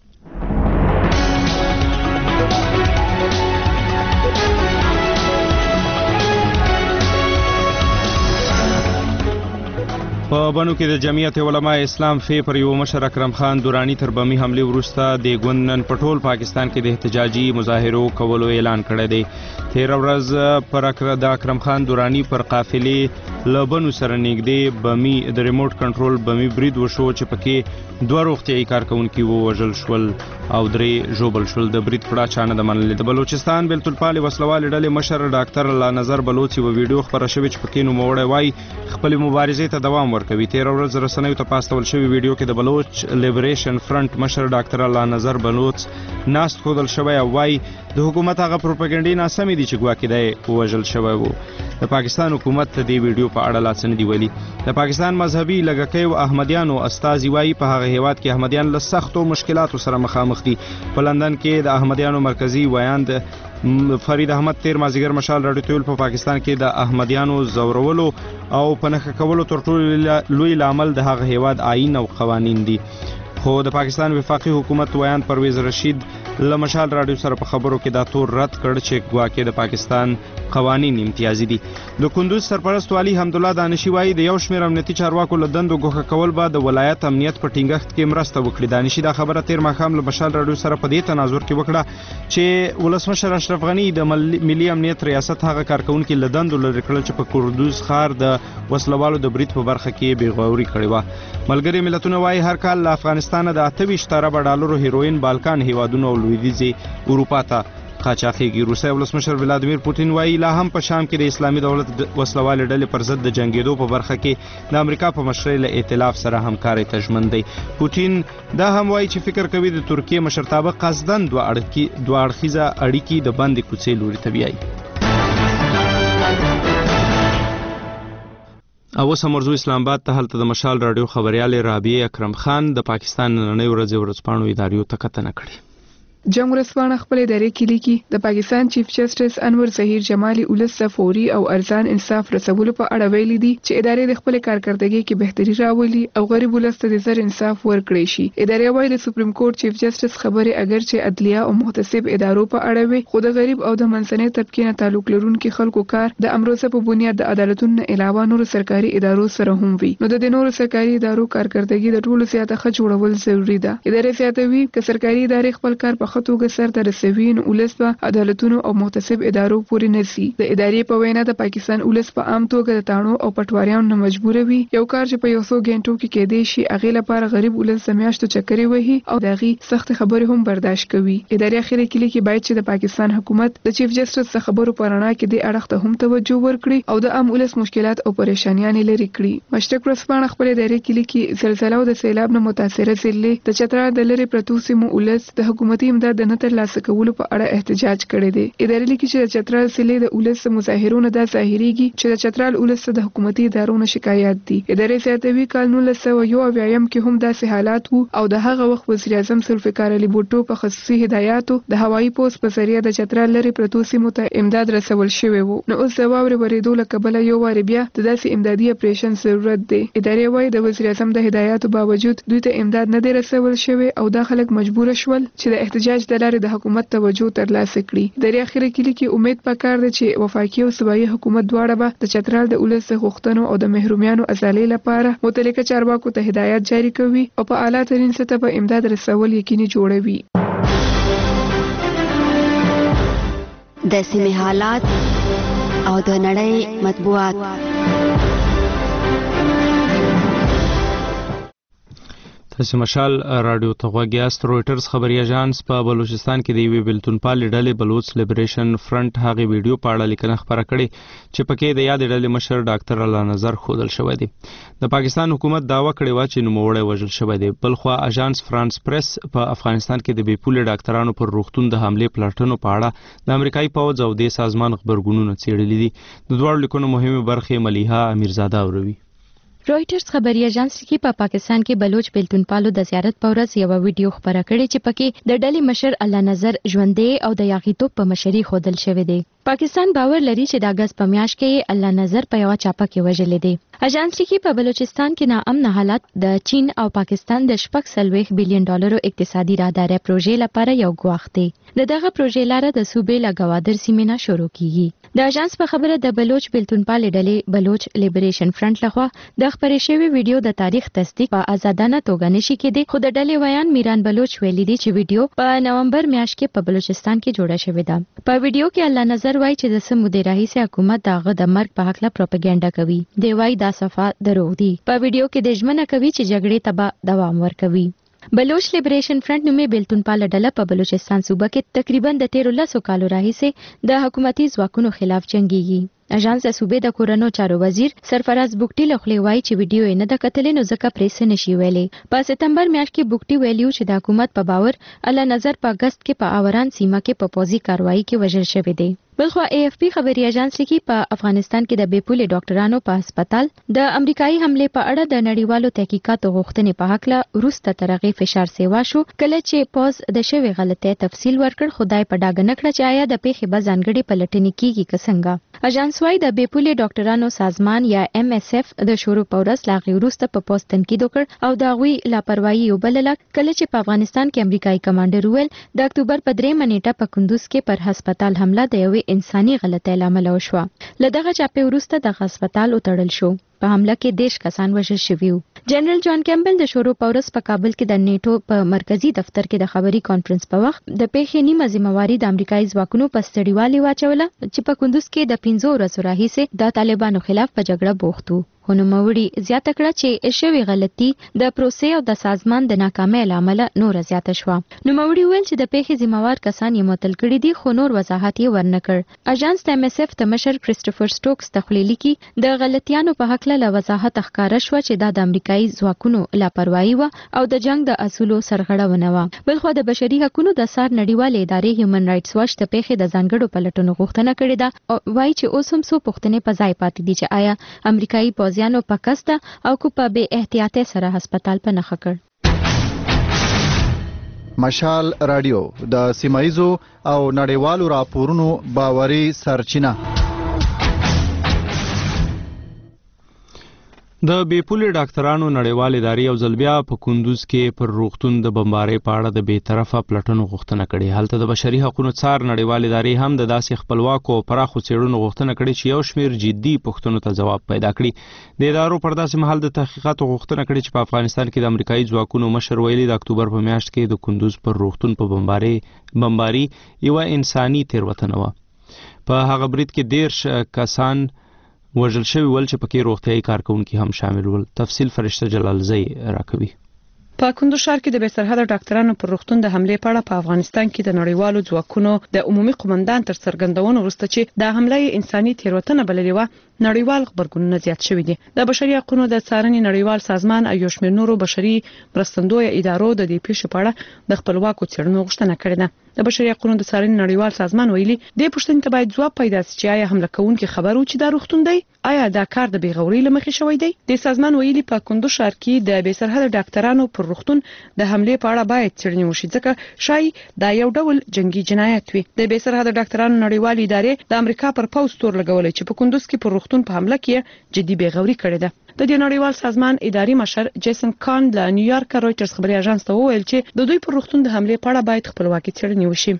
Speaker 1: په بنو کې د جمعیت علماء اسلام فی پر یو مشر اکرم خان دورانی تر بمي حمله وروسته د ګوند نن په ټول پاکستان کې د احتجاجي مظاهرو کولو اعلان کړی دی. تیر ورځ پر اکرم د اکرم خان دورانی پر قافلې له بنو سره نږدې بمي د ریموټ کنټرول بمي برید وشو چې پکې دوه روغتیایي کارکونکي ووژل شول او درې ژوبل شول. د برید پړه چا نه ده منلې. د بلوچستان بلتالپالې وسلوالې ډلې مشر ډاکټر الله نظر بلوچ یوه ویډیو خپره شوې چې پکې نوموړی وایي خپلې مبارزې ته دوام ورکوي. تیر ورځ رسنیو ته پاستول شوی ویډیو کې د بلوچ لیبریشن فرنٹ مشر ډاکټر الله نظر بلوچ ناست خودل شوی او وایي د حکومت هغه پروپاګاندا ناسمې دي چې ګواکې دی وژل شوی وو. د پاکستان حکومت ته دې ویډیو په اړه لا څه نه دي ویلي. د پاکستان مذهبي لږکیو احمدیانو استازي وایي په هغه هیواد کې احمدیان له سختو مشکلاتو سره مخامخ دي. په لندن کې د احمدیانو مرکزی ویاند فرید احمد تیر مازیګر مشال راډیو ټول په پاکستان کې د احمدیانو زورولو او پنهخه کولو تر ټولو لوی لامل د هغه هیواد آئین او قوانین دي. خو د پاکستان وفاقي حکومت ویان پرویز رشید له مشال راډیو سره په خبرو کې دا تور رد کړ چې ګواکې د پاکستان قوانین امتیازي دي. د کندوز سرپرست والی حمدالله دانشي وایي د یو شمېر امنیتي چارواکو له دندو ګوښه کول به د ولایت امنیت په ټینګښت کې مرسته وکړي. دانشي دا خبره تیر ماښام له مشال راډیو سره په دې تناظر کې وکړه چې ولسمشر اشرف غني د ملي امنیت ریاست هغه کارکونکي له دندو لرې کړل چې په کندوز ښار د وسلوالو د برید په برخه کې بېغوري کړې وه. ملګري ملتونه وایي هر کال له افغانستان د اته ویشت اربه ډالرو هیروین بالکان هیوادونو او لویدیځې اروپا ته قاچاقېږي. روسیې ولسمشر ولادیمیر پوتین وایي لا هم په شام کې د اسلامي دولت وسلوالې ډلې پر ضد د جنګېدو په برخه کې د امریکا په مشرۍ له ائتلاف سره همکارۍ ته ژمن دی. پوتین دا هم وایي چې فکر کوي د ترکیې مشرتابه قصدن دوه اړخیزه اړیکې د بندې کوڅې لوري ته بیایي. اوس هم ورځو اسلام آباد ته هلته د مشال راډیو خبریالې رابعې اکرم خان د پاکستان نننۍ ورځې ورځپاڼو اداریو ته کتنه کړې.
Speaker 4: جنگ ورځپاڼه خپل ادارې کې لیکي د پاکستان چیف جسټس انور ظهیر جمالي ولس ته فوري او ارزان انصاف رسولو په اړه ویلي دي چې ادارې د خپل کارکردګۍ کې بهتري راولي او غریب ولس ته د زر انصاف ورکړي شي. ادارې وايي د سپریم کورټ چیف جسټس خبرې اگر چې عدلیه او محتسب ادارو په اړه وي خو د غریب او د منځنۍ طبقې نه تعلق لرونکي خلکو کار د امروزه په بنیاد د عدالتونو نه علاوه نور سرکاري ادارو سره هم وي نو د نورو سرکاري ادارو کارکردګي د ټولو زیاته ښه جوړول ضروری ده. ادارې زیاتوي چې سرکاري ادارې خپل کار په ښه توګه سرته رسوي نو ولس په عدالتونو او محتسب ادارو پورې نسی. د ادارې په وینا د پاکستان ولس په عام توګه د تاڼو او پټواریانو نه مجبور وي یو کار چې په یو څو غنټو کې کېدی شي هغه لپاره غریب ولس د میاشتو چکرې وهي او دغه سخت خبرې هم برداشت کوي. ادارې اخیری کې لیکي باید چې د پاکستان حکومت د چیف جسټس څخه خبرو پرانا کې د اړخ ته هم توجه ورکړي او د عام ولس مشکلات او پریشانیاں لري کړي. مشرق ورځپاڼه خپل ادارې کې لیکي زلزلہ او د سیلاب نه متاثره ضلع د چترال د لری پرتو سیمو ولس د حکومتي امداد نه ترلاسه کولو په اړه احتجاج کړی دی. ادارې لیکي چې د چترال ضلع د ولس مظاهرونو دا ظاهريږي چې د چترال ولس د حکومتي ادارو نه شکایت دي. ادارې زیاتوي کال نولس سوه یو اویایم کې هم داسې حالات وو او د هغه وخت وزیر اعظم ذوالفقار علي بوټو په خصوصي هدایاتو د هوایي پوسټ په ذریعه د چترال لري پرتو سیمو ته امداد رسول شوی وو. نو اوس د واورې ورېدو له کبله یو وارې بیا د داسې امدادي اپریشن ضرورت دی. ادارې وایي د وزیر اعظم د هدایاتو باوجود دوی ته امداد نه دی رسول شوی او دا خلک مجبور شول چې د احتجاج د لارې د حکومت توجه ترلاسه کړي. د اخیری کې لیکي امید پکار ده چې وفاقي او صوبایي حکومت دواړه به د چترال د ولس غوښتنو او د محرومیانو ازالۍ لپاره متعلقه چارواکو ته هدایت جاری کوي او په اعلی ترین سطح به امداد رسول یقیني جوړوي.
Speaker 22: د سیمې حالات او د نړۍ مطبوعات.
Speaker 1: تاسو مشال راډیو ته غوږ یاست. رويټرز خبري اژانس په بلوچستان کې د یوې بلتونپالې ډلې بلوچ لیبریشن فرنٹ هغه ویډیو په اړه لیکنه خبره کړې چې پکې د یاد ډلې مشر ډاکټر الله نظر خودل شوی دی. د پاکستان حکومت داوا کړې و چې نوموړی وژل شوی دی. بلخوا اژانس فرانس پریس په افغانستان کې د بیپولې ډاکټرانو پر روغتون د حمله پلټنو په اړه د امریکایي پوځ او د سازمان خبرګونونه څېړلي دي. د دوه لیکونو مهمه برخه ملیحه امیرزاده اوروي.
Speaker 10: رويټرز خبري اژانس کې په پاکستان کې بلوچ بیلتونپالو د زیارت په ورځ یو ویډیو خبره کړې چې پکې د ډلې مشر الله نظر ژوندې او د یاغیتوب په مشري خودل شوې دی. پاکستان باور لري چې د اگست په میاشت کې الله نظر په یو چاپه کې وژل دي. اژانس کې په بلوچستان کې ناامن حالت د چین او پاکستان د شپږ سلويخ بلین ډالرو اقتصادي راهداري پروژې لپاره یو ګواښ دی. د دغه پروژې لاره د صوبې له ګوادر سیمې نه شروع کیږي. د اژانس په خبره د بلوچ بیلتونپال ډلې بلوچ لیبریشن فرنٹ لخوا د خبرې شوی ویډیو د تاریخ تصدیق په آزادانه توګه نشي کېدی، خو د ډلې ویان میران بلوچ ویلي دی چې ویډیو په نومبر میاشت کې په بلوچستان کې جوړه شوې ده. په ویډیو کې الله نظر وایي چې د سمو د راهیسه حکومت دغه د مرګ په حق لا پروپاګاندا کوي. دی وایي دا صفه دروغ دي. په ویډیو کې د ژمنه کوي چې جګړې ته دوام ورکوي. بلوچ لیبریشن فرنٹ نومې بیلتونپال ډله په بلوچستان صوبه کې تقریبا د تیرو لسو کالو راهیسه د حکومتي ځواکونو خلاف جنگيږي. اژانس د صوبې د کورونو چارو وزیر سرفراز بوکټي له خولې وایي چې ویډیو یې نه د کتلې نو ځکه پریس نشي ویلي. په سپتمبر میاشت کې بوکټي ویلیو چې د حکومت په باور الله نظر په اگست کې په آوران سیمه کې په پوځي کاروایی کې وژل شوی دی. بلخوا اے اف پی خبري اژانس لیکي په افغانستان کې د بیپولې ډاکټرانو په هسپتال د امریکایي حمله په اړه د نړیوالو تحقیقاتو غوښتنې په حق له وروسته ترغه فشار سیوا شو، کله چې پوز د شوی غلطۍ تفصیل ورکړ. خدای په ډاګه نکړه چې آیا د پیښې به ځانګړي پلټنې کیږي که څنګه. اژانس وايي د بیپولې ډاکټرانو سازمان یا ایم اس اف د شروع په ورځ لاغي وروسته په پوز تنقید وکړ او د غوي لاپروايي وبلله، کله چې په افغانستان کې امریکایي کمانډر ویل د اکتوبر په درې منېټه په کندوز کې پر هسپتال حمله د یوې انساني غلطۍ لامل وشوه. له دغه چاپې وروسته د هسپتال وتړل شو. په حمله کې دیش کسان وژل شوي وو. جنرال جان کیمبل د شروع په ورځ په کابل کې د نیټو په مرکزی دفتر کې د خبري کانفرنس په وخت د پیښې نیمه ذمہواری د امریکایي ځواکونو په ستړیوالي واچوله چې په کندوز کې د پنځو ورځو راهیسې د طالبانو خلاف په جګړه بوخت وو. خو نوموړي زیاته کړه چې شوی غلطي د پروسې او د سازمان د ناکامۍ لامل نور زیاته شوه. نوموړي ویل چې د پیښې ذمہوار کسان یې معطل کړي دي، خو نور وضاحت یې ورنکړ. اژانس د ایم اس اف د مشر کریسټوفر سټوکس تخلیل کی د غلطیانو په حق له وضاحت ښکارا شو چې دا د امریکایي ځواکونو لاپروايي و او د جنگ د اصولو سرغړونه و. بلخو د بشري حقوقو د سار نړیوال ادارې هیومن رائټس واچ د پیښې د ځانګړو پلټنو غوښتنه کړې ده او وایي چې اوس هم څو پوښتنې په ځای پاتې دي چې آیا امریکایي پوځیانو په کسته او کو په بې احتیاطۍ سره هسپتال په نخښه کړ.
Speaker 3: مشال رادیو د سیمایزو او نړیوالو راپورونو باوري سرچینه.
Speaker 1: د بیپولې ډاکټرانو نړیوال ادارې او ځلبیا په کندوز کې پر روغتون د بمبارۍ په اړه د بې طرفه پلټنو غوښتنه کړې. هلته د بشري حقوقو څار نړیوال ادارې هم د داسې خپلواکو او پراخو څېړنو غوښتنه کړې چې یو شمېر جدي پوښتنو ته ځواب پیدا کړي. د ادارو پر داسې مهال د تحقیقاتو غوښتنه کړې چې په افغانستان کې د امریکایي ځواکونو مشر ویلي د اکتوبر په میاشت کې د کندوز پر روغتون په بمبارۍ بمباري یوه انساني تېروتنه وه. په هغه برید کې دېرش کسان وژل شوي ول چې پکې روغتیايي کارکونکي هم شامل ول. تفصیل فرشته جلالزی راکوي.
Speaker 5: په کندوز ښار کې د بې سرحده ډاکټرانو پر روغتون د حملې په اړه په افغانستان کې د نړیوالو ځواکونو د عمومي قومندان تر څرګندونو وروسته چې د حملې انساني تېروتنه بللې وه، نړیوال خبرګونونه زیات شوي دي. د بشري حقوقو د څارنې نړیوال سازمان او یو شمېر نورو بشري مرستندویه ادارو د دې پیښې په اړه د خپلواکو څېړنو غوښتنه کړې ده. د بشري حقوقو د څارنې نړیوال سازمان ویلي دې پوښتنې ته باید ځواب پیدا شي چې آیا حمله کوونکي خبر وو چې دا روغتون دی؟ آیا دا کار د بېغورۍ له مخې شوی دی؟ د سازمان ویلي په کندوز ښار کې د بې سرحده ډاکټرانو پر روغتون د حملې په اړه باید څېړنې وشي، ځکه شایي دا یو ډول جنگي جنایت وي. د بې سرحده ډاکټرانو نړیوال ادارې د امریکا پر پوځ تور لګولې چې په کندوز کې پر روغتون په حمله کې جدي بېغوري کړې ده. د دې نړیوال سازمان اداري مشر جیسن کان له نیویارک رويټرز خبري اژانس ته وویل چې د دوی پر روغتون د حملې په اړه باید خپلواکي څېړنې وشي.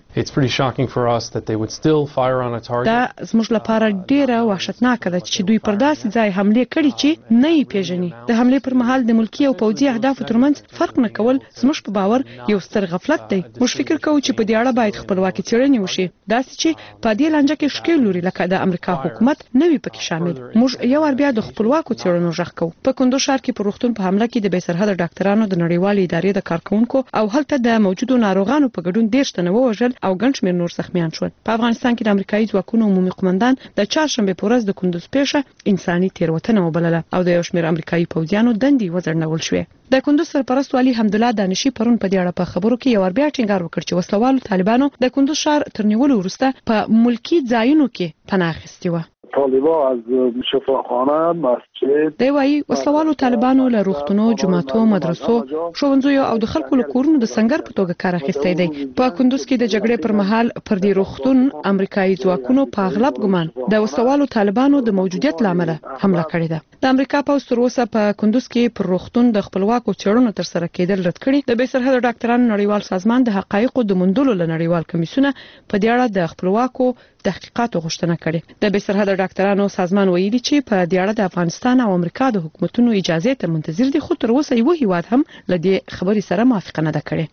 Speaker 5: دا زموږ لپاره ډیره وحشتناکه ده چې دوی پر داسې ځای حمله کړي چې نه یې پیژني. د حملې پر مهال د ملکی او پوځي اهدافو ترمنځ فرق نه کول زموږ په باور یو ستر غفلت دی. موږ فکر کوو چې په دې اړه باید خپلواکي څېړنې وشي، داسې چې په دې لانجه کې شکل لري لکه د امریکا حکومت نه وي پکې شامل. موږ یو ور بیا د خپلواکو څېړنو په کندوز ښار کې پر روغتون په حمله کې د بې سرحده ډاکټرانو د نړیوال ادارې د کارکونکو او هلته د موجودو ناروغانو په ګډون دېرش تنه ووژل او ګڼ شمېر نور زخمیان شول. په افغانستان کې د امریکایي ځواکونو عمومي قومندان د چهارشنبې په ورځ د کندوز پیښه انساني تېروتنه وبلله او د یو شمېر امریکایي پوځیانو دندې وځنډول شوې. د کندوز سرپرست والي حمدالله دانشي پرون په دې اړه په خبرو کې یو ور بیا ټینګار وکړ چې وسلوالو طالبانو د کندوز ښار تر نیولو وروسته په ملکی ځایونو کې پناه اخیستې و.
Speaker 14: طالبان از شفاخانه مسجد
Speaker 5: دی وايي وسلوالو طالبانو له روغتونو، جماعتو، مدرسو، ښوونځیو او د خلکو له کورونو د سنگر په توګه کار اخیستی دی. په کندوز کې د جګړې پر مهال پر دې روغتون امریکایي ځواکونو په اغلب ګمان د وسلوالو طالبانو د موجودیت لامل حمله کړې ده. د امریکا پوځ تر اوسه په کندوز کې پر روغتون د خپلواکو څېړنو تر سره کېدل رد کړي. د بې سرحده ډاکټرانو نړیوال سازمان د حقایقو د موندلو له نړیوال کمیسیونه په دې اړه د خپلواکو تحقیقاتو غوښتنه کړې. د بې سرحده ډاکټرانو سازمان ویلي چې په دې اړه د افغانستان او امریکا د حکومتونو اجازه ته منتظر دي، خو تر اوسه یو هیواد هم له دې خبرې سره موافقه نه ده کړې.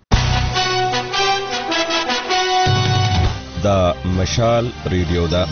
Speaker 7: دا مشال ریډیو ده.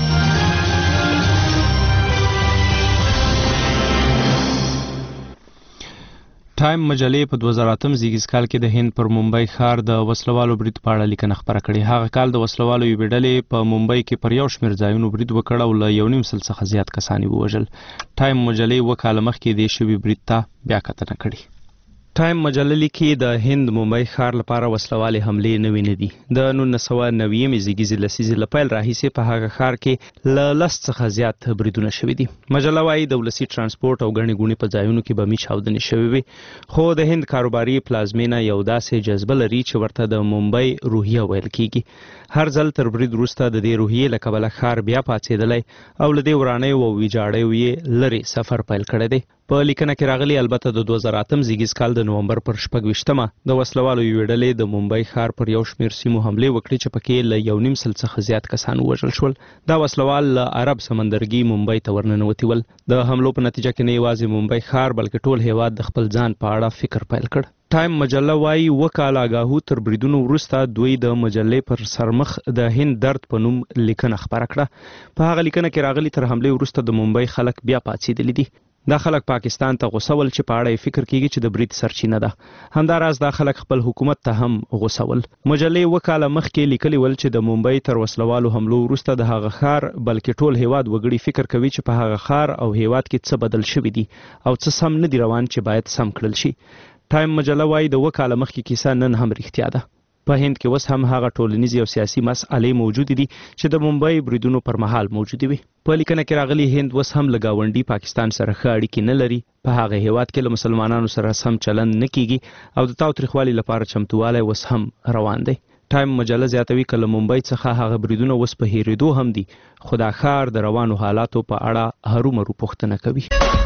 Speaker 1: ټایم مجلې په دوه زره اتم زیږیز کال کې د هند پر ممبئی ښار د وسلوالو برید په اړه لیکنه خپره کړې. هغه کال د وسلوالو یوې ډلې په ممبئی کې پر یو شمېر ځایونو برید وکړ او له یو نیم سل څخه زیات کسان یې ووژل. ټایم مجلې اووه کاله مخکې دې شوي برید ته بیا کتنه کړې. ټایم مجله لیکي د هند ممبئی ښار لپاره وسلوالې حملې نوې نه دي. د نولس سوه نوي زیږیزې لسیزې له پیل راهیسې په هغه ښار کې له لس څخه زیات بریدونه شوي دي. مجله وايي د ولسي ترانسپورټ او ګڼې ګوڼې په ځایونو کې بمي چاودنې شوې وي، خو د هند کاروباري پلازمینه یو داسې جذبه لري چې ورته د ممبئی روحیه ویل کیږي. هر ځل تر برید وروسته د دې روحیې له کبله ښار بیا پاڅېدلی او له دې ورانیو او ویجاړیو یې لرې سفر پیل کړی دی. په لیکنه کې راغلي البته د دوه زره اتم زیږیز کال د نومبر پر شپږ ویشتمه د وسلوالو یوې ډلې د ممبئی ښار پر یو شمېر سیمو حملې وکړې چې پکې له یو نیم سل څخه زیات کسان ووژل شول. دا وسلوال له عرب سمندرګي ممبئی ته ورننوتي ول. د حملو په نتیجه کې نه یوازې ممبئی ښار بلکې ټول هیواد د خپل ځان په اړه فکر پیل کړ. ټایم مجله وايي اووه کاله آګاهو تر بریدونو وروسته دوی د مجلې پر سرمخ د هند درد په نوم لیکنه خپره کړه. په هغه لیکنه کې راغلي تر حملې وروسته د ممبئی خلک بیا پاڅېدلي دي. دا خلک پاکستان ته غوسه ول چې په اړه یې فکر کیږي چې د برید سرچینه ده. همداراز دا خلک خپل حکومت ته هم غوسه ول. مجلې اووه کاله مخکې لیکلي ول چې د ممبئی تر وسلوالو حملو وروسته د هغه ښار بلکې ټول هیواد وګړي فکر کوي چې په هغه ښار او هیواد کې څه بدل شوي دي او څه سم نه دي روان چې باید سم کړل شي. ټایم مجله وايي د اووه کاله مخکې کیسه نن هم رښتیا ده. په هند کې اوس هم هغه ټولنیزې او سیاسي مسئلې موجودې دي چې د ممبئی بریدونو پر مهال موجودې وي. په لیکنه کې راغلي هند اوس هم له ګاونډي پاکستان سره ښه اړیکې نه لري. په هغه هیواد کې له مسلمانانو سره سم چلند نه کیږي او د تاوتریخوالي لپاره چمتووالی اوس هم روان دی. ټایم مجله زیاتوي که له ممبئی څخه هغه بریدونه اوس په هېرېدو هم دي، خو دا ښار د روانو حالاتو په اړه هرومرو پوښتنه کوي.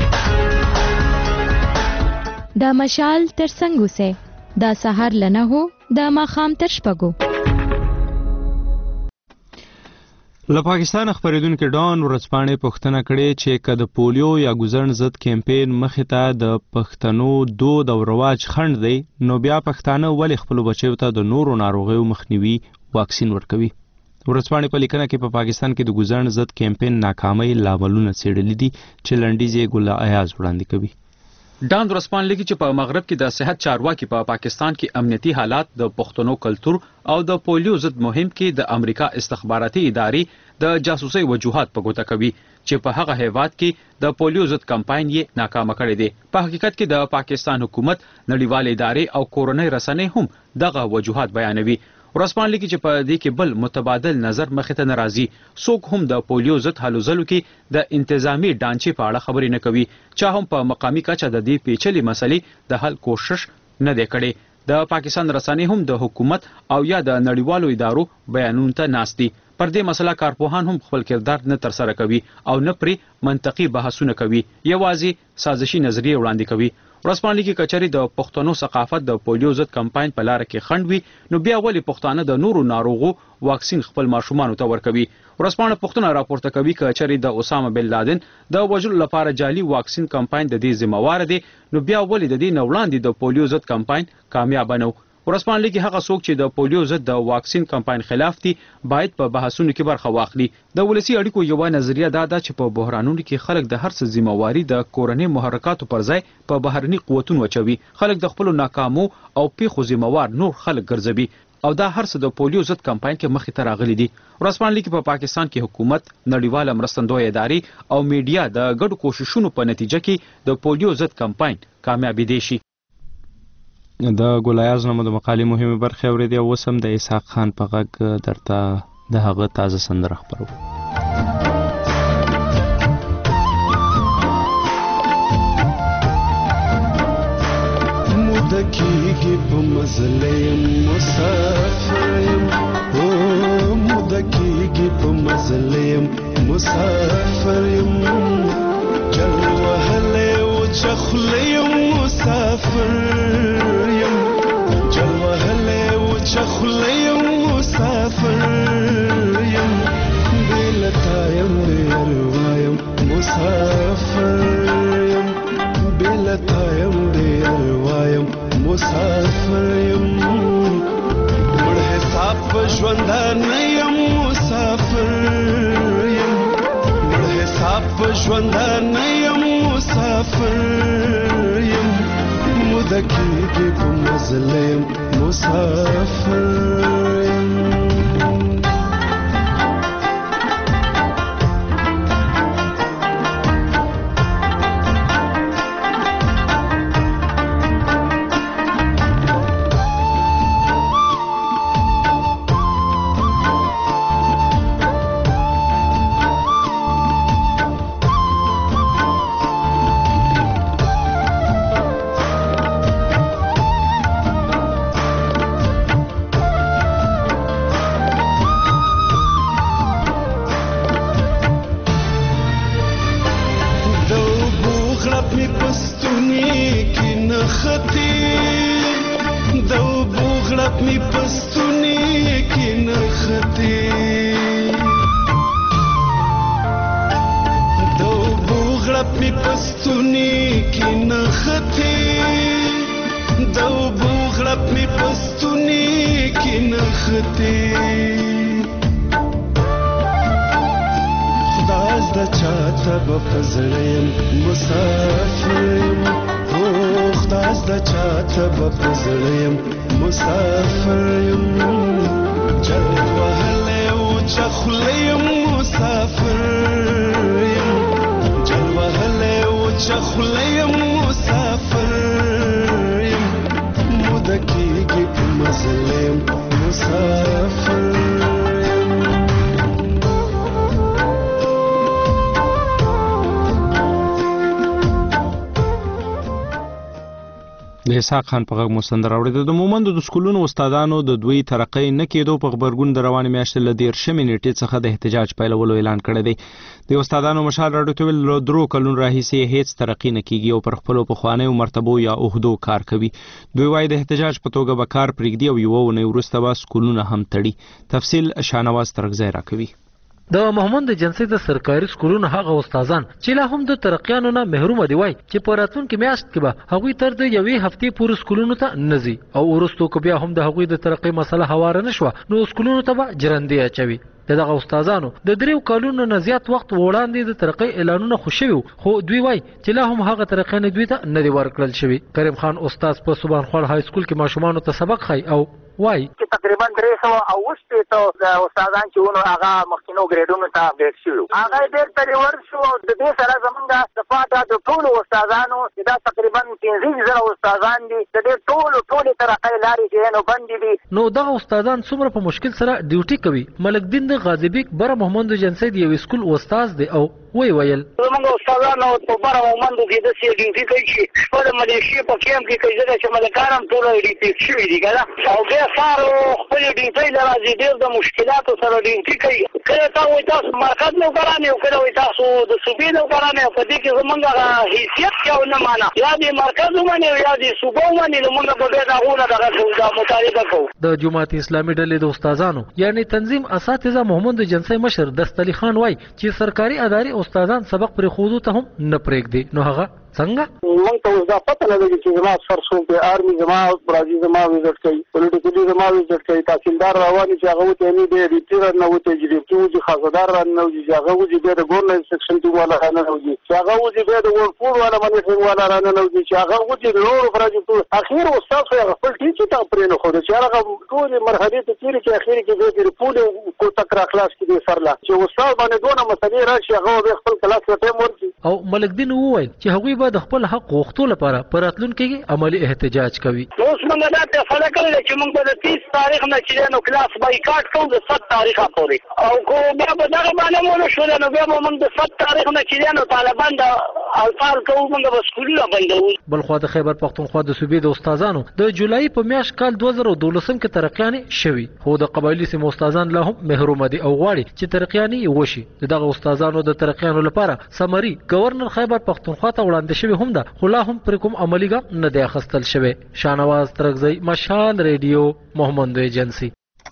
Speaker 10: دا مشال تر څنګ اوسئ، دا سهار له نهو، دا ماښام تر شپږو.
Speaker 1: له پاکستان خبرېدونکي ډان ورځپاڼې پوښتنه کړې چې که د پولیو یا ګوزڼ ضد کمپین مخې ته د پښتنو دود او رواج خنډ دی، نو بیا پښتانه ولې خپلو بچیو ته د نورو ناروغیو مخنیوي واکسین ورکوي. ورځپاڼې په لیکنه کې په پاکستان کې د ګوزڼ ضد کمپین ناکامۍ لاملونه څېړلي دي چې لنډیز یې ګل ایاز وړاندې کوي.
Speaker 16: ډان ورځپاڼه لیکي چې په مغرب کې د صحت چارواکي په پاکستان کې امنیتي حالات، د پښتنو کلتور او د پولیو ضد مهم کې د امریکا استخباراتي ادارې د جاسوسي وجوهات په ګوته کوي چې په هغه هیواد کې د پولیو ضد کمپاین یې ناکامه کړی دی. په حقیقت کې د پاکستان حکومت، نړیوال ادارې او کورنۍ رسنۍ هم دغه وجوهات بیانوي. ورځپاڼه لیکي چې په دې کې بل متبادل نظر مخې ته نه راځي. څوک هم د پولیو ضد هلو ځلو کې د انتظامی ډانچې په اړه خبرې نه کوي. چا هم په مقامي کچه د دې پیچلې مسلې د حل کوشش نه دی کړی. د پاکستان رسنۍ هم د حکومت او یا د نړیوالو ادارو بیانونو ته ناست دي. پر دې مسله کارپوهان هم خپل کردار نه ترسره کوي او نه پرې منطقي بحثونه کوي، یوازې سازشي نظریې وړاندې کوي. ورځپاڼه لیکي کچري د پښتنو ثقافت د پولیو ضد کمپاین په لار کې خنډ وي، نو بیا ولې پښتانه د نورو ناروغو واکسین خپل ماشومانو ته ورکوي. ورځپاڼه پوښتنه راپورته کوي کچري د اسامه بن لادن د وژلو لپاره جعلي واکسین کمپاین د دې ذمہوار دی، نو بیا ولې د دې نه وړاندې د پولیو ضد کمپاین کامیاب نه و. ورځپاڼه لیکي هغه څوک چې د پولیو ضد د واکسین کمپاین خلاف دي باید په بحثونو کې برخه واخلي. د ولسي اړیکو یوه نظریه دا ده چې په بحرانونو کې خلک د هر څه ذمہواري د کورنۍ محرکاتو پر ځای په بهرني قوتونو اچوي. خلک د خپلو ناکامو او پیښو ذمہوار نور خلک ګرځوي او دا هر څه د پولیو ضد کمپاین کې مخې ته راغلي دي. ورځپاڼه لیکي په پاکستان کې حکومت، نړیواله مرستندویه ادارې او میډیا د ګډو کوششونو په نتیجه کې د پولیو ضد کمپاین کامیابی دی شي.
Speaker 1: د ګولایاز نامه د مقالې مهمه برخه اورېدې او اوس هم د اسحاق خان په غږ درته د هغه تازه سندره خپروو.
Speaker 8: مدکیږي په مزله یم مسافر یم، او مدکیږي په مزله یم مسافر یم، جل وهلی و چخله یم مسافر یم، جل وهلی و چخله یم مسافر یم، بیلتا یم بیروا یم مسافر یم، بیلتا یم بیروا یم مسافر یم، مړ حساب په ژوندانه یم مسافر یم، مړ حساب په ژوندانه یم مسافر یم، موده کېږي په مزله یم مسافر یم.
Speaker 1: د اسحاق خان په غږ مو سندره اورېده. د مومندو د سکولونو استادانو د دوی ترقۍ نه کېدو په غبرګون د روانې میاشتې له دېرشمې نیټې څخه د احتجاج پیلولو اعلان کړی دی. د استادانو مشال راډیو ته ویل له درو کلونو راهیسې هېڅ ترقي نه کېږي او پر خپلو پخوانیو مرتبو یا عهدو کار کوي. دوی وایي د احتجاج په توګه به کار پرېږدي او یوه اونۍ وروسته به سکولونه هم تړي. تفصیل شاهنواز ترکزی راکوي.
Speaker 9: د مومند جنسي د سرکاري سکولونو هغه استادان چې لا هم د ترقیانو نه محروم دي وای چې په راتلونکي میاشت کې به هغوی تر د یوې هفتې پورې سکولونو ته نزي او وروسته کو بیا هم د هغوی د ترقۍ مسله هواره نشوه نو سکولونو ته به جرندې اچوي. دغه استادانو د دریو کالونو نه زیات وخت وړاندې د ترقۍ اعلانونه خوشوي خو دوی وای چې لا هم هغه ترقۍ نه دوی ته نه دی ورکړل شوی. کریم خان استاد په سبحان خور های سکول کې ماشومانو ته سبق خای او وای
Speaker 23: چې تقریبا درې سوه او شپېته د استادان چې ونو هغه مخکینو ګریډونو ته اپډیټ شوي هغه بېرته ریورس شو او د دې سره زمونږ د پاته د ټولو استادانو چې دا تقریبا پنځه زره استادان دي د دې ټولو ټولې ترقۍ لارې چې نو بندې دي.
Speaker 9: نو دغه استادان څومره په مشکل سره ډیوټي کوي. ملک دین د غازی بیګ بره محمد جنسي د یو سکول استاد دی او وی ویل
Speaker 23: زمونږ استادانو په بره محمد کې د سي ډیوټي کوي چې خپل ملیشي په کیمپ کې کوي ځکه چې ملکان هم ټول ډیوټي شوي دي کنه او بیا سارو خپل ډیوټي لراځي ډېر د مشکلاتو سره ډیوټي کوي. کله تا وایي تاسو مرکز نوکران یو کله وایي تاسو د صوبې نوکران یو په دې کې زمونږ حیثیت یو نه مانا یا دې مرکز ومني یا دې صوبه ومني نو موږ به بیا دغونه دغه کوو دا مطالبه کوو.
Speaker 9: د جماعت اسلامي ډلې د استادانو یعنی تنظیم اساتذه محمد جنسي مشر دست علي خان وای چې سرکاري ادارې استادان سبق پر خودو ته هم نه پرېږدي. نو هغه څنګه
Speaker 14: مونږ ته اوس دا پته نه لګي چې زما سر څوک دی آرمي زما راځي زما وزټ کوي پولیټیکلي زما وزټ کوي تحصیلدار رواني چې هغه وته نه دی ریټیر نه وته چې ریټیر چې خاصدار نه وځي چې هغه وځي به د ګورنمنت سیکشن ټو والا نه وځي چې هغه وځي به د ورپور والا باندې والا نه وځي چې هغه وځي نور پروجیکټ اخیر استاد خو خپل ټیچ ته پرې نه خو چې هغه ټول مرحله ته تیری چې اخیر کې به د پول کو تک را خلاص کړي سرلا چې استاد باندې دونه مسلې راشي هغه به خپل کلاس ته ټیم ورکړي.
Speaker 9: او ملک دین وویل چې هغوی به د خپل حق غوښتلو لپاره پر راتلونکي عملی احتجاج کوي.
Speaker 23: اوس موږ دا فیصله کړې چې موږ به د تیس تاریخ نه چې نو کلاس بایکاټ کوو د سات تاریخه پورې، او کو بیا به دغه باندې مونږ شو نو بیا به موږ د سات تاریخ نه چې نو طالبان د الفال کوو، موږ به سکولونه بندوو.
Speaker 9: بل خو د خیبر پختونخوا د صوبې د استادانو د جولای په میاشت کال دوه زره دولسم کې ترقیانې شوي، خو د قبایلي سیمو استادان لا هم محروم دي او غواړي چې ترقیانې وشي. دغه استادانو د ترقیانو لپاره سمري گورنر خیبر پختونخوا ته وړاندې شوی هم ده، خو لا هم پر کوم عملی ګام نه دی اخیستل شوی. شانواز ترغزی، مشال ریډیو، محمد ایجنسی.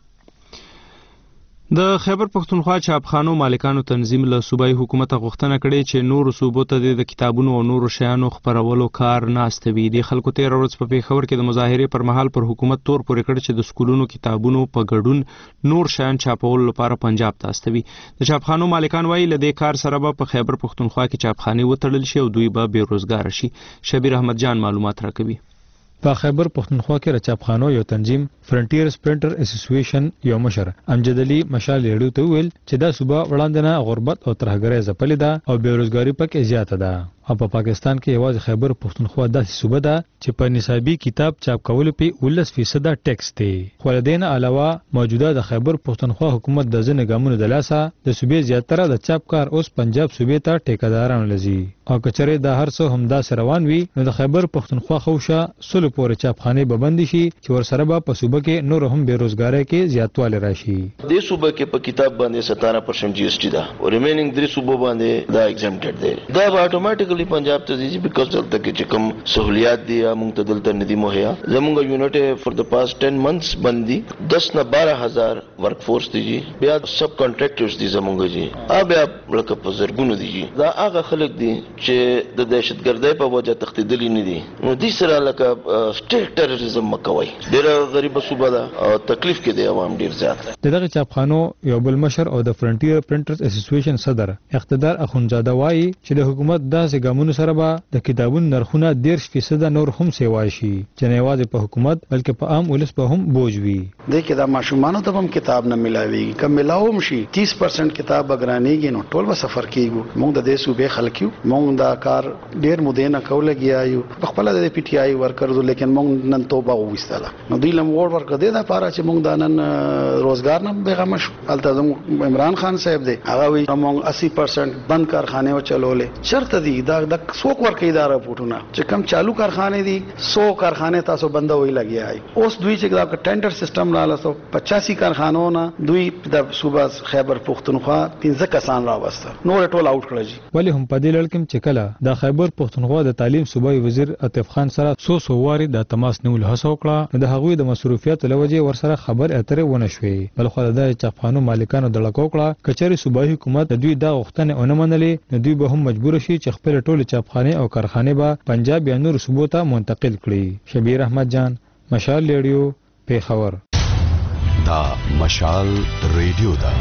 Speaker 1: د خیبر پختونخوا چاپخانو مالکانو تنظیم له صوبایي حکومت غوښتنه کړې چې نورو صوبو ته د کتابونو او نورو شیانو خپرولو کار نه استوي. د خلکو تیر ورځ په پیښور کې د مظاهرې پر مهال پر حکومت تور پورې کړ چې د سکولونو کتابونو په ګډون نور شیان چاپولو لپاره پنجاب ته استوي. د چاپخانو مالکان وایي له دې کار سره به په خیبر پختونخوا کې چاپخانې وتړل شي او دوی به بیروزګار شي. شبیر احمد جان معلومات راکوي.
Speaker 6: په خیبر پختونخوا کې د چاپخانو یو تنظیم فرنټیرز پرنټر اسوسییشن یو مشر امجد علي مشال ریډیو ته ویل چې دا صوبه وړاندې نه غربت او ترهګرۍ ځپلې ده او بیروزګاری پکې زیاته ده. او په پاکستان کې یوازې خیبر پختونخوا داسې صوبه ده چې په نصابي کتاب چاپ کولو په ولس فیصد ټیکس دی. خو له دې نه علاوه موجوده د خیبر پختونخوا حکومت د ځینې ګامونو د لاسه د صوبې زیاتره د چاپ کار اوس پنجاب صوبې ته ټیکدارانو لزي، او کچره د هر څه هم داسې روان وي نو د خیبر پختونخوا خوشه سلو پورې چاپخانه به بند شي چې ورسره به په صوبه کې نور هم بیروزګاری کې زیاتوالی راشي.
Speaker 11: د صوبه کې په کتاب باندې ستانه پرسنټ جی اس ټي ده او ریمینینګ درې صوبو باندې دا ایگزمپټډ دی. دا به اتوماتیکلی پنجاب ته ځي بیکاز دلته کې چې کوم سہولیات دي موږ ته دلته ندي مهیا. زموږ یونټ فور د پاس ټین منثس باندې دس نه بارہ هزار ورک فورس دي، بیا سب کنټراکټرز دي زموږ جی ا بیا لکه په زرګونو دي. دا هغه خلک دي چې د دهشتګردۍ په وجه تختیدلی نه دي، نو دې سره لکه سټیټ ټیرریزم مکوي. ډېر غریب صوبه ده او تکلیف کې دی عوام ډېر زیات.
Speaker 6: دغه چاپخانو یو بل مشر او د فرنټیر پرنټرز اسوسییشن صدر اقتدار اخونزاده وایي چې د حکومت داسې ګامونو سره به د کتابونو نرخونه ډېر فیصد نور هم سیوای شي چې نه یوازې په حکومت بلکې په عام ولس په هم بوج وي.
Speaker 13: د کې د ماشومانو ته هم کتاب نه ملاويږي، کم ملاوم شي تیس پرسنټ کتاب بګرانېږي نو ټول به سفر کیږي. موږ د دې صوبې خلک یو، موږ دا کار ډېر مودې نه کوله کیایو په خپل د پی ټی آی ورکرز، لیکن موږ نن توبه وستاله نو دوی لم وړ ورکړه د لپاره چې موږ د نن روزګار نه بیغمه شو. الته عمران خان صاحب دی هغه وی موږ اسی پرسنټ بند کارخانه و چلولې شرط دی دا د څوک ورکې اداره پټونه چې کم چالو کارخانه دي سو کارخانه تاسو بند وی لګي آی. اوس دوی چې دا ټینډر سیستم لاله سو پچاسی کارخانو نه دوی د صوبه خیبر پختونخوا پنځه کسان راوسته نور ټول آوټ کړل.
Speaker 6: ولی هم په دې لړ کې چې کله د خیبر پختونخوا د تعلیم صوبایي وزیر عطیف خان سره سو سو واري د تماس نیول هڅه وکړه، د هغوی د مصروفیت لوجه ورسره خبر اترې ونه شوې. بل خو د چاپخانو مالکانو د لکو کړه کچري صوبایي حکومت د دوی د غوښتنې اونې منلې، نو دوی به هم مجبور شي چې خپل ټول چاپخانه او کارخانه به پنجاب یا نور صوبو ته منتقل کړي. شبیر احمد جان، مشال ریډیو، پیښور.
Speaker 24: دا مشال ریډیو دا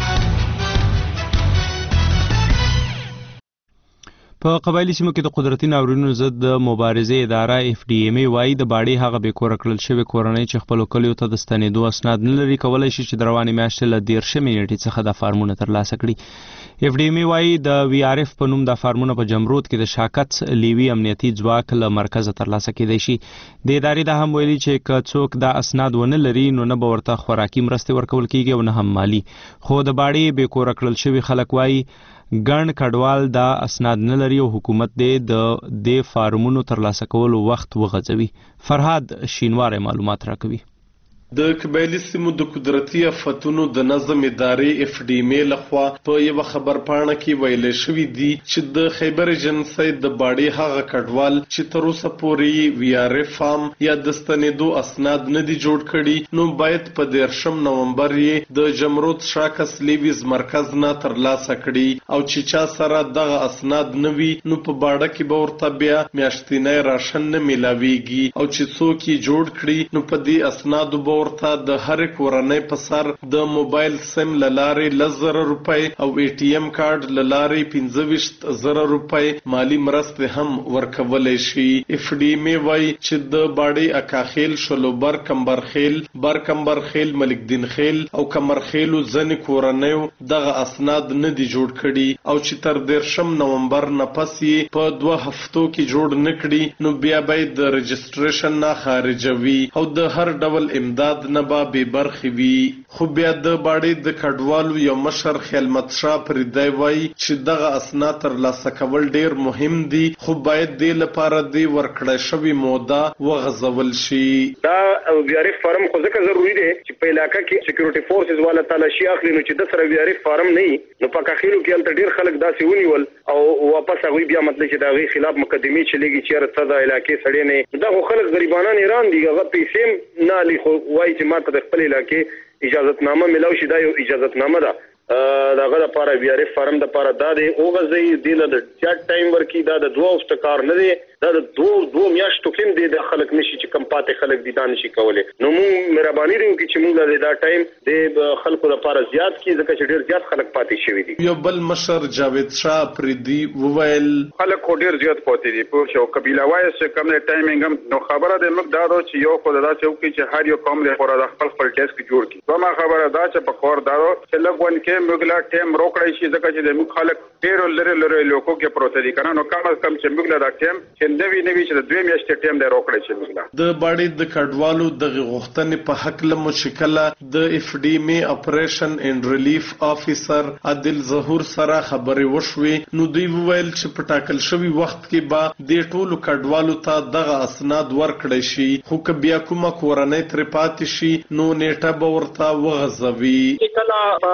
Speaker 1: په قبایلی سیمو کې د قدرتي ناورینونو ضد د مبارزې اداره اف ډي ایم ای وايي د باړې هغه به کور کړل شوی کورنۍ چې خپل کلیو ته د ستنېدو اسناد نه لري کولای شي چې د روانې میاشتې له دیرشمې نیټې څخه د فارمونه ترلاسه کړي. اف ډي ایم ای وايي د وی آر اف په نوم د فارمونه په جمرود کې د شاکت لیوي امنیتي ځواک له مرکزه ترلاسه کېدای شي. د ادارې دا هم ویلي چې که څوک دا اسناد ونه لري نو نه به ورته خوراکي مرستې ورکول کېږي او نه هم مالي. خو د باړې به کور کړل شوی خلک وايي ګڼ کډوال دا اسناد نه لري او حکومت دې د دې فارمونو ترلاسه کولو وخت وغځوي. فرهاد شینواری معلومات راکوي.
Speaker 25: د قبایلی سیمو د قدرتي آفتونو د نظم ادارې اف ډي ام لخوا په یو خبر پاڼه کې ویل شوی دی چې د خیبر ایجنسی د باړې هغه کډوال چې تر اوسه پورې وی آر اف فارم یا د ستنېدو اسناد نه دي جوړ کړي نو باید په دیرشم نومبر یې د جمرود شاکس لیویز مرکز نه ترلاسه کړي او چې چا سره دغه اسناد نه وي نو په باړه کې به ورته بیا میاشتنی راشن نه میلاویږي او چې څوک یې جوړ کړي نو په دې اسنادو به ورته د هر کورنۍ په سر د موبایل سیم لارې لزر روپۍ او ای ټي ایم کارت لارې پنځه ویشت زره روپۍ مالی مرستې هم ورکولای شي. اف ډي ام وایي چې د باډي اکاخیل شلوبر کمبرخیل بر کمبرخیل ملکدین خیل او کمرخیلو ځنې کورنیو دغه اسناد نه دي جوړ کړي او چې تر دیرشم نومبر نه پس یې په دوه هفتو کې جوړ نه کړي نو بیا باید د رجسټریشن نه خارجوي او د هر ډول امداد نه به بې برخې وي. خو بیا د باډي د کډوالو یو مشر خیلمت شاه پریدی وایي چې دغه اسناد ترلاسه کول ډیر مهم دي خو باید دې لپاره د ورکړې شوی موده وغځول شي.
Speaker 2: دا ویارف فارم خو ځکه ضروری دی چې په علاقې کې سکیورټي فورسز والا تلاشي اخلي نو چې د سره ویارف فارم نه نو په کاخیلو کې هلته ډیر خلک داسې ونیول او واپس هغوی بیا مطلب چې د هغوی خلاف مقدمې چلېږي چې یاره څه د علاقې سړی نه دا خو خلک غریبانان ایران دي هغه پیسې نه هلي خو وایي چې ما ته د خپل علاقې اجازتنامه میلاو شي دا یو اجازتنامه ده دغه لپاره بي ار اف فارم د لپاره دا دی اوغځي دی له چټ ټایم ورکی دا د دوه وخت کار نه دی دا د دوه دوه میاشتو کې دی د خلک نشي چې کم پاتې خلک دي دا نشي کولای نو موږ مهرباني لرو چې موږ دا ټایم د خلکو لپاره زیات کی ځکه چې ډیر زیات خلک پاتې شوی دي.
Speaker 25: یو بل مشر جاوید شاه پریدی وویل
Speaker 12: خلک خو ډیر زیات پاتې دي په شو قبيله وایي چې کوم ټایمینګ هم نو خبره د موږ دا دو چې یو خو دا چې وکړي چې هر یو قوم له خورا د خپل خپل ټیسک جوړ کړي دوه خبره دا چې په خور دارو چې لګون کې موږ لا ټیم روکړی شي ځکه چې د موږ خلک ډیر لری لری لوکو کې پروت دي کنه نو کم از کم چې موږ لا دا ټیم چې نوی نوی چې دوی میاشتې ټیم دی روکړی شي موږ
Speaker 25: د باډي د کډوالو د غوښتنې په حق له مشکله د اف ډي ام اپریشن اینڈ ریلیف افیسر عادل ظهور سره خبرې وشوي نو دوی وویل چې په ټاکل شوی وخت کې به د ټولو کډوالو ته دغه اسناد ورکړی شي خو که بیا کومه کورنۍ ترې پاتې شي نو نیټه به ورته وغځوي.
Speaker 15: کله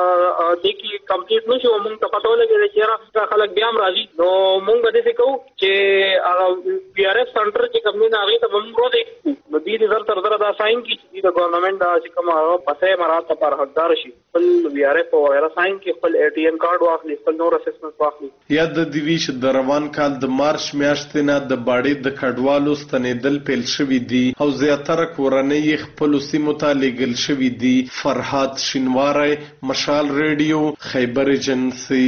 Speaker 15: د کی کمپلیټ نشو موږ ته پته ولګی چې را خلک بیا هم راځي نو موږ به دې کوو چې هغه پی آر ایف سنټر چې کوم نه هغه ته موږ ورو دي نو دې زر تر زر دا ساين کی چې د ګورنمنت دا چې کوم هغه پته مراد ته پر حقدار شي خپل پی آر ایف او غیره ساين کی خپل ای ټي ایم کارت واخلي خپل نور اسسمنت واخلي.
Speaker 25: یا د دیوی چې د روان کال د مارچ میاشتې نه د باډي د کډوالو ستنېدل پیل شوی دي او زیاتره کورنۍ خپل سیمو ته لېږل شوی دي. فرحات شینواری مشال ریډیو خیبر ایجنسی.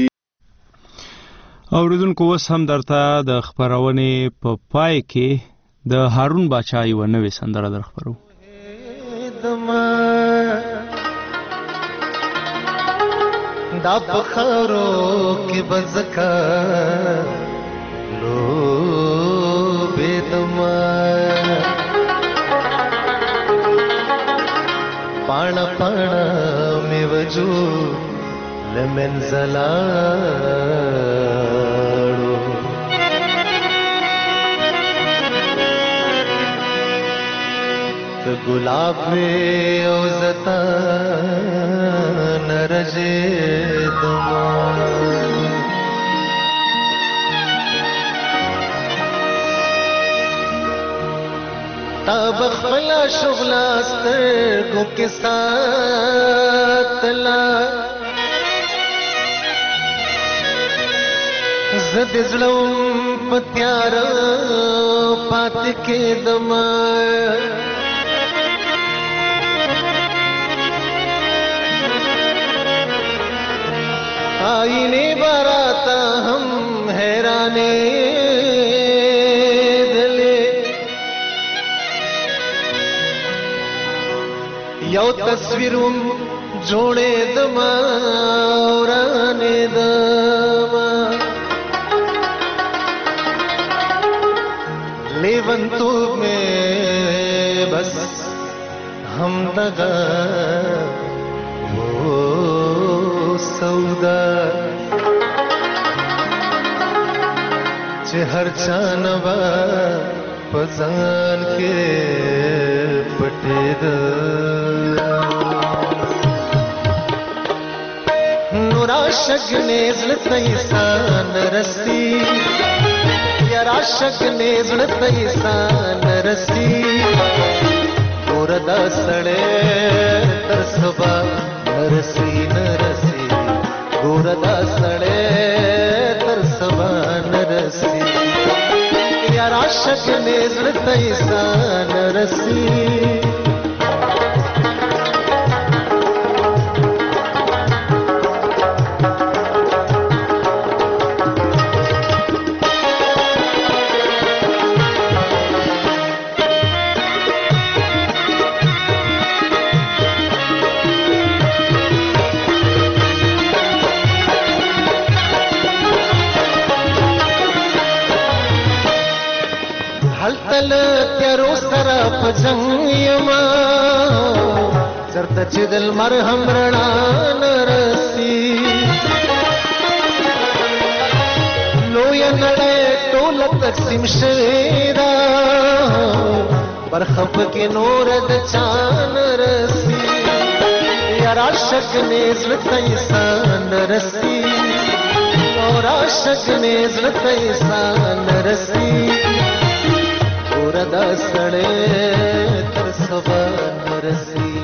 Speaker 1: اوریدونکو اوس هم درته د خبرونې په پای کې د هارون باچا یو نوې سندره در خبرو.
Speaker 18: دا بخارو کې بزکا لو بيدما پانا پانا می وجو لمن زلاړو ته ګلاب می او زتا نرجه دما تب خلا شغلا سترګو کې ساتلا زد زړم پتیار پات کې دم آئینے باراتا ہم حیرانے یو تصویرم جوڑے دما اورانے دما لیون تو میں بس ہم دغا وہ سودا چه ہر چانوا پزان کے پٹے دا راشق نیزل تیسان رسی یا راشق نیزل تیسان رسی گوردا سڑے تر سبا نرسی نرسی گوردا سڑے تر سبا نرسی یا راشق نیزل تیسان رسی دل تیارو سره په جنگ یما چرته چې دل مرهم رڼا نرسي لوی نړۍ ټول تقسیم شوی دا برخه پکې نور د چان رسي یار عاشق نه زړه انسان رسي اور عاشق نه زړه انسان رسي وردا سړې تر سبا رسي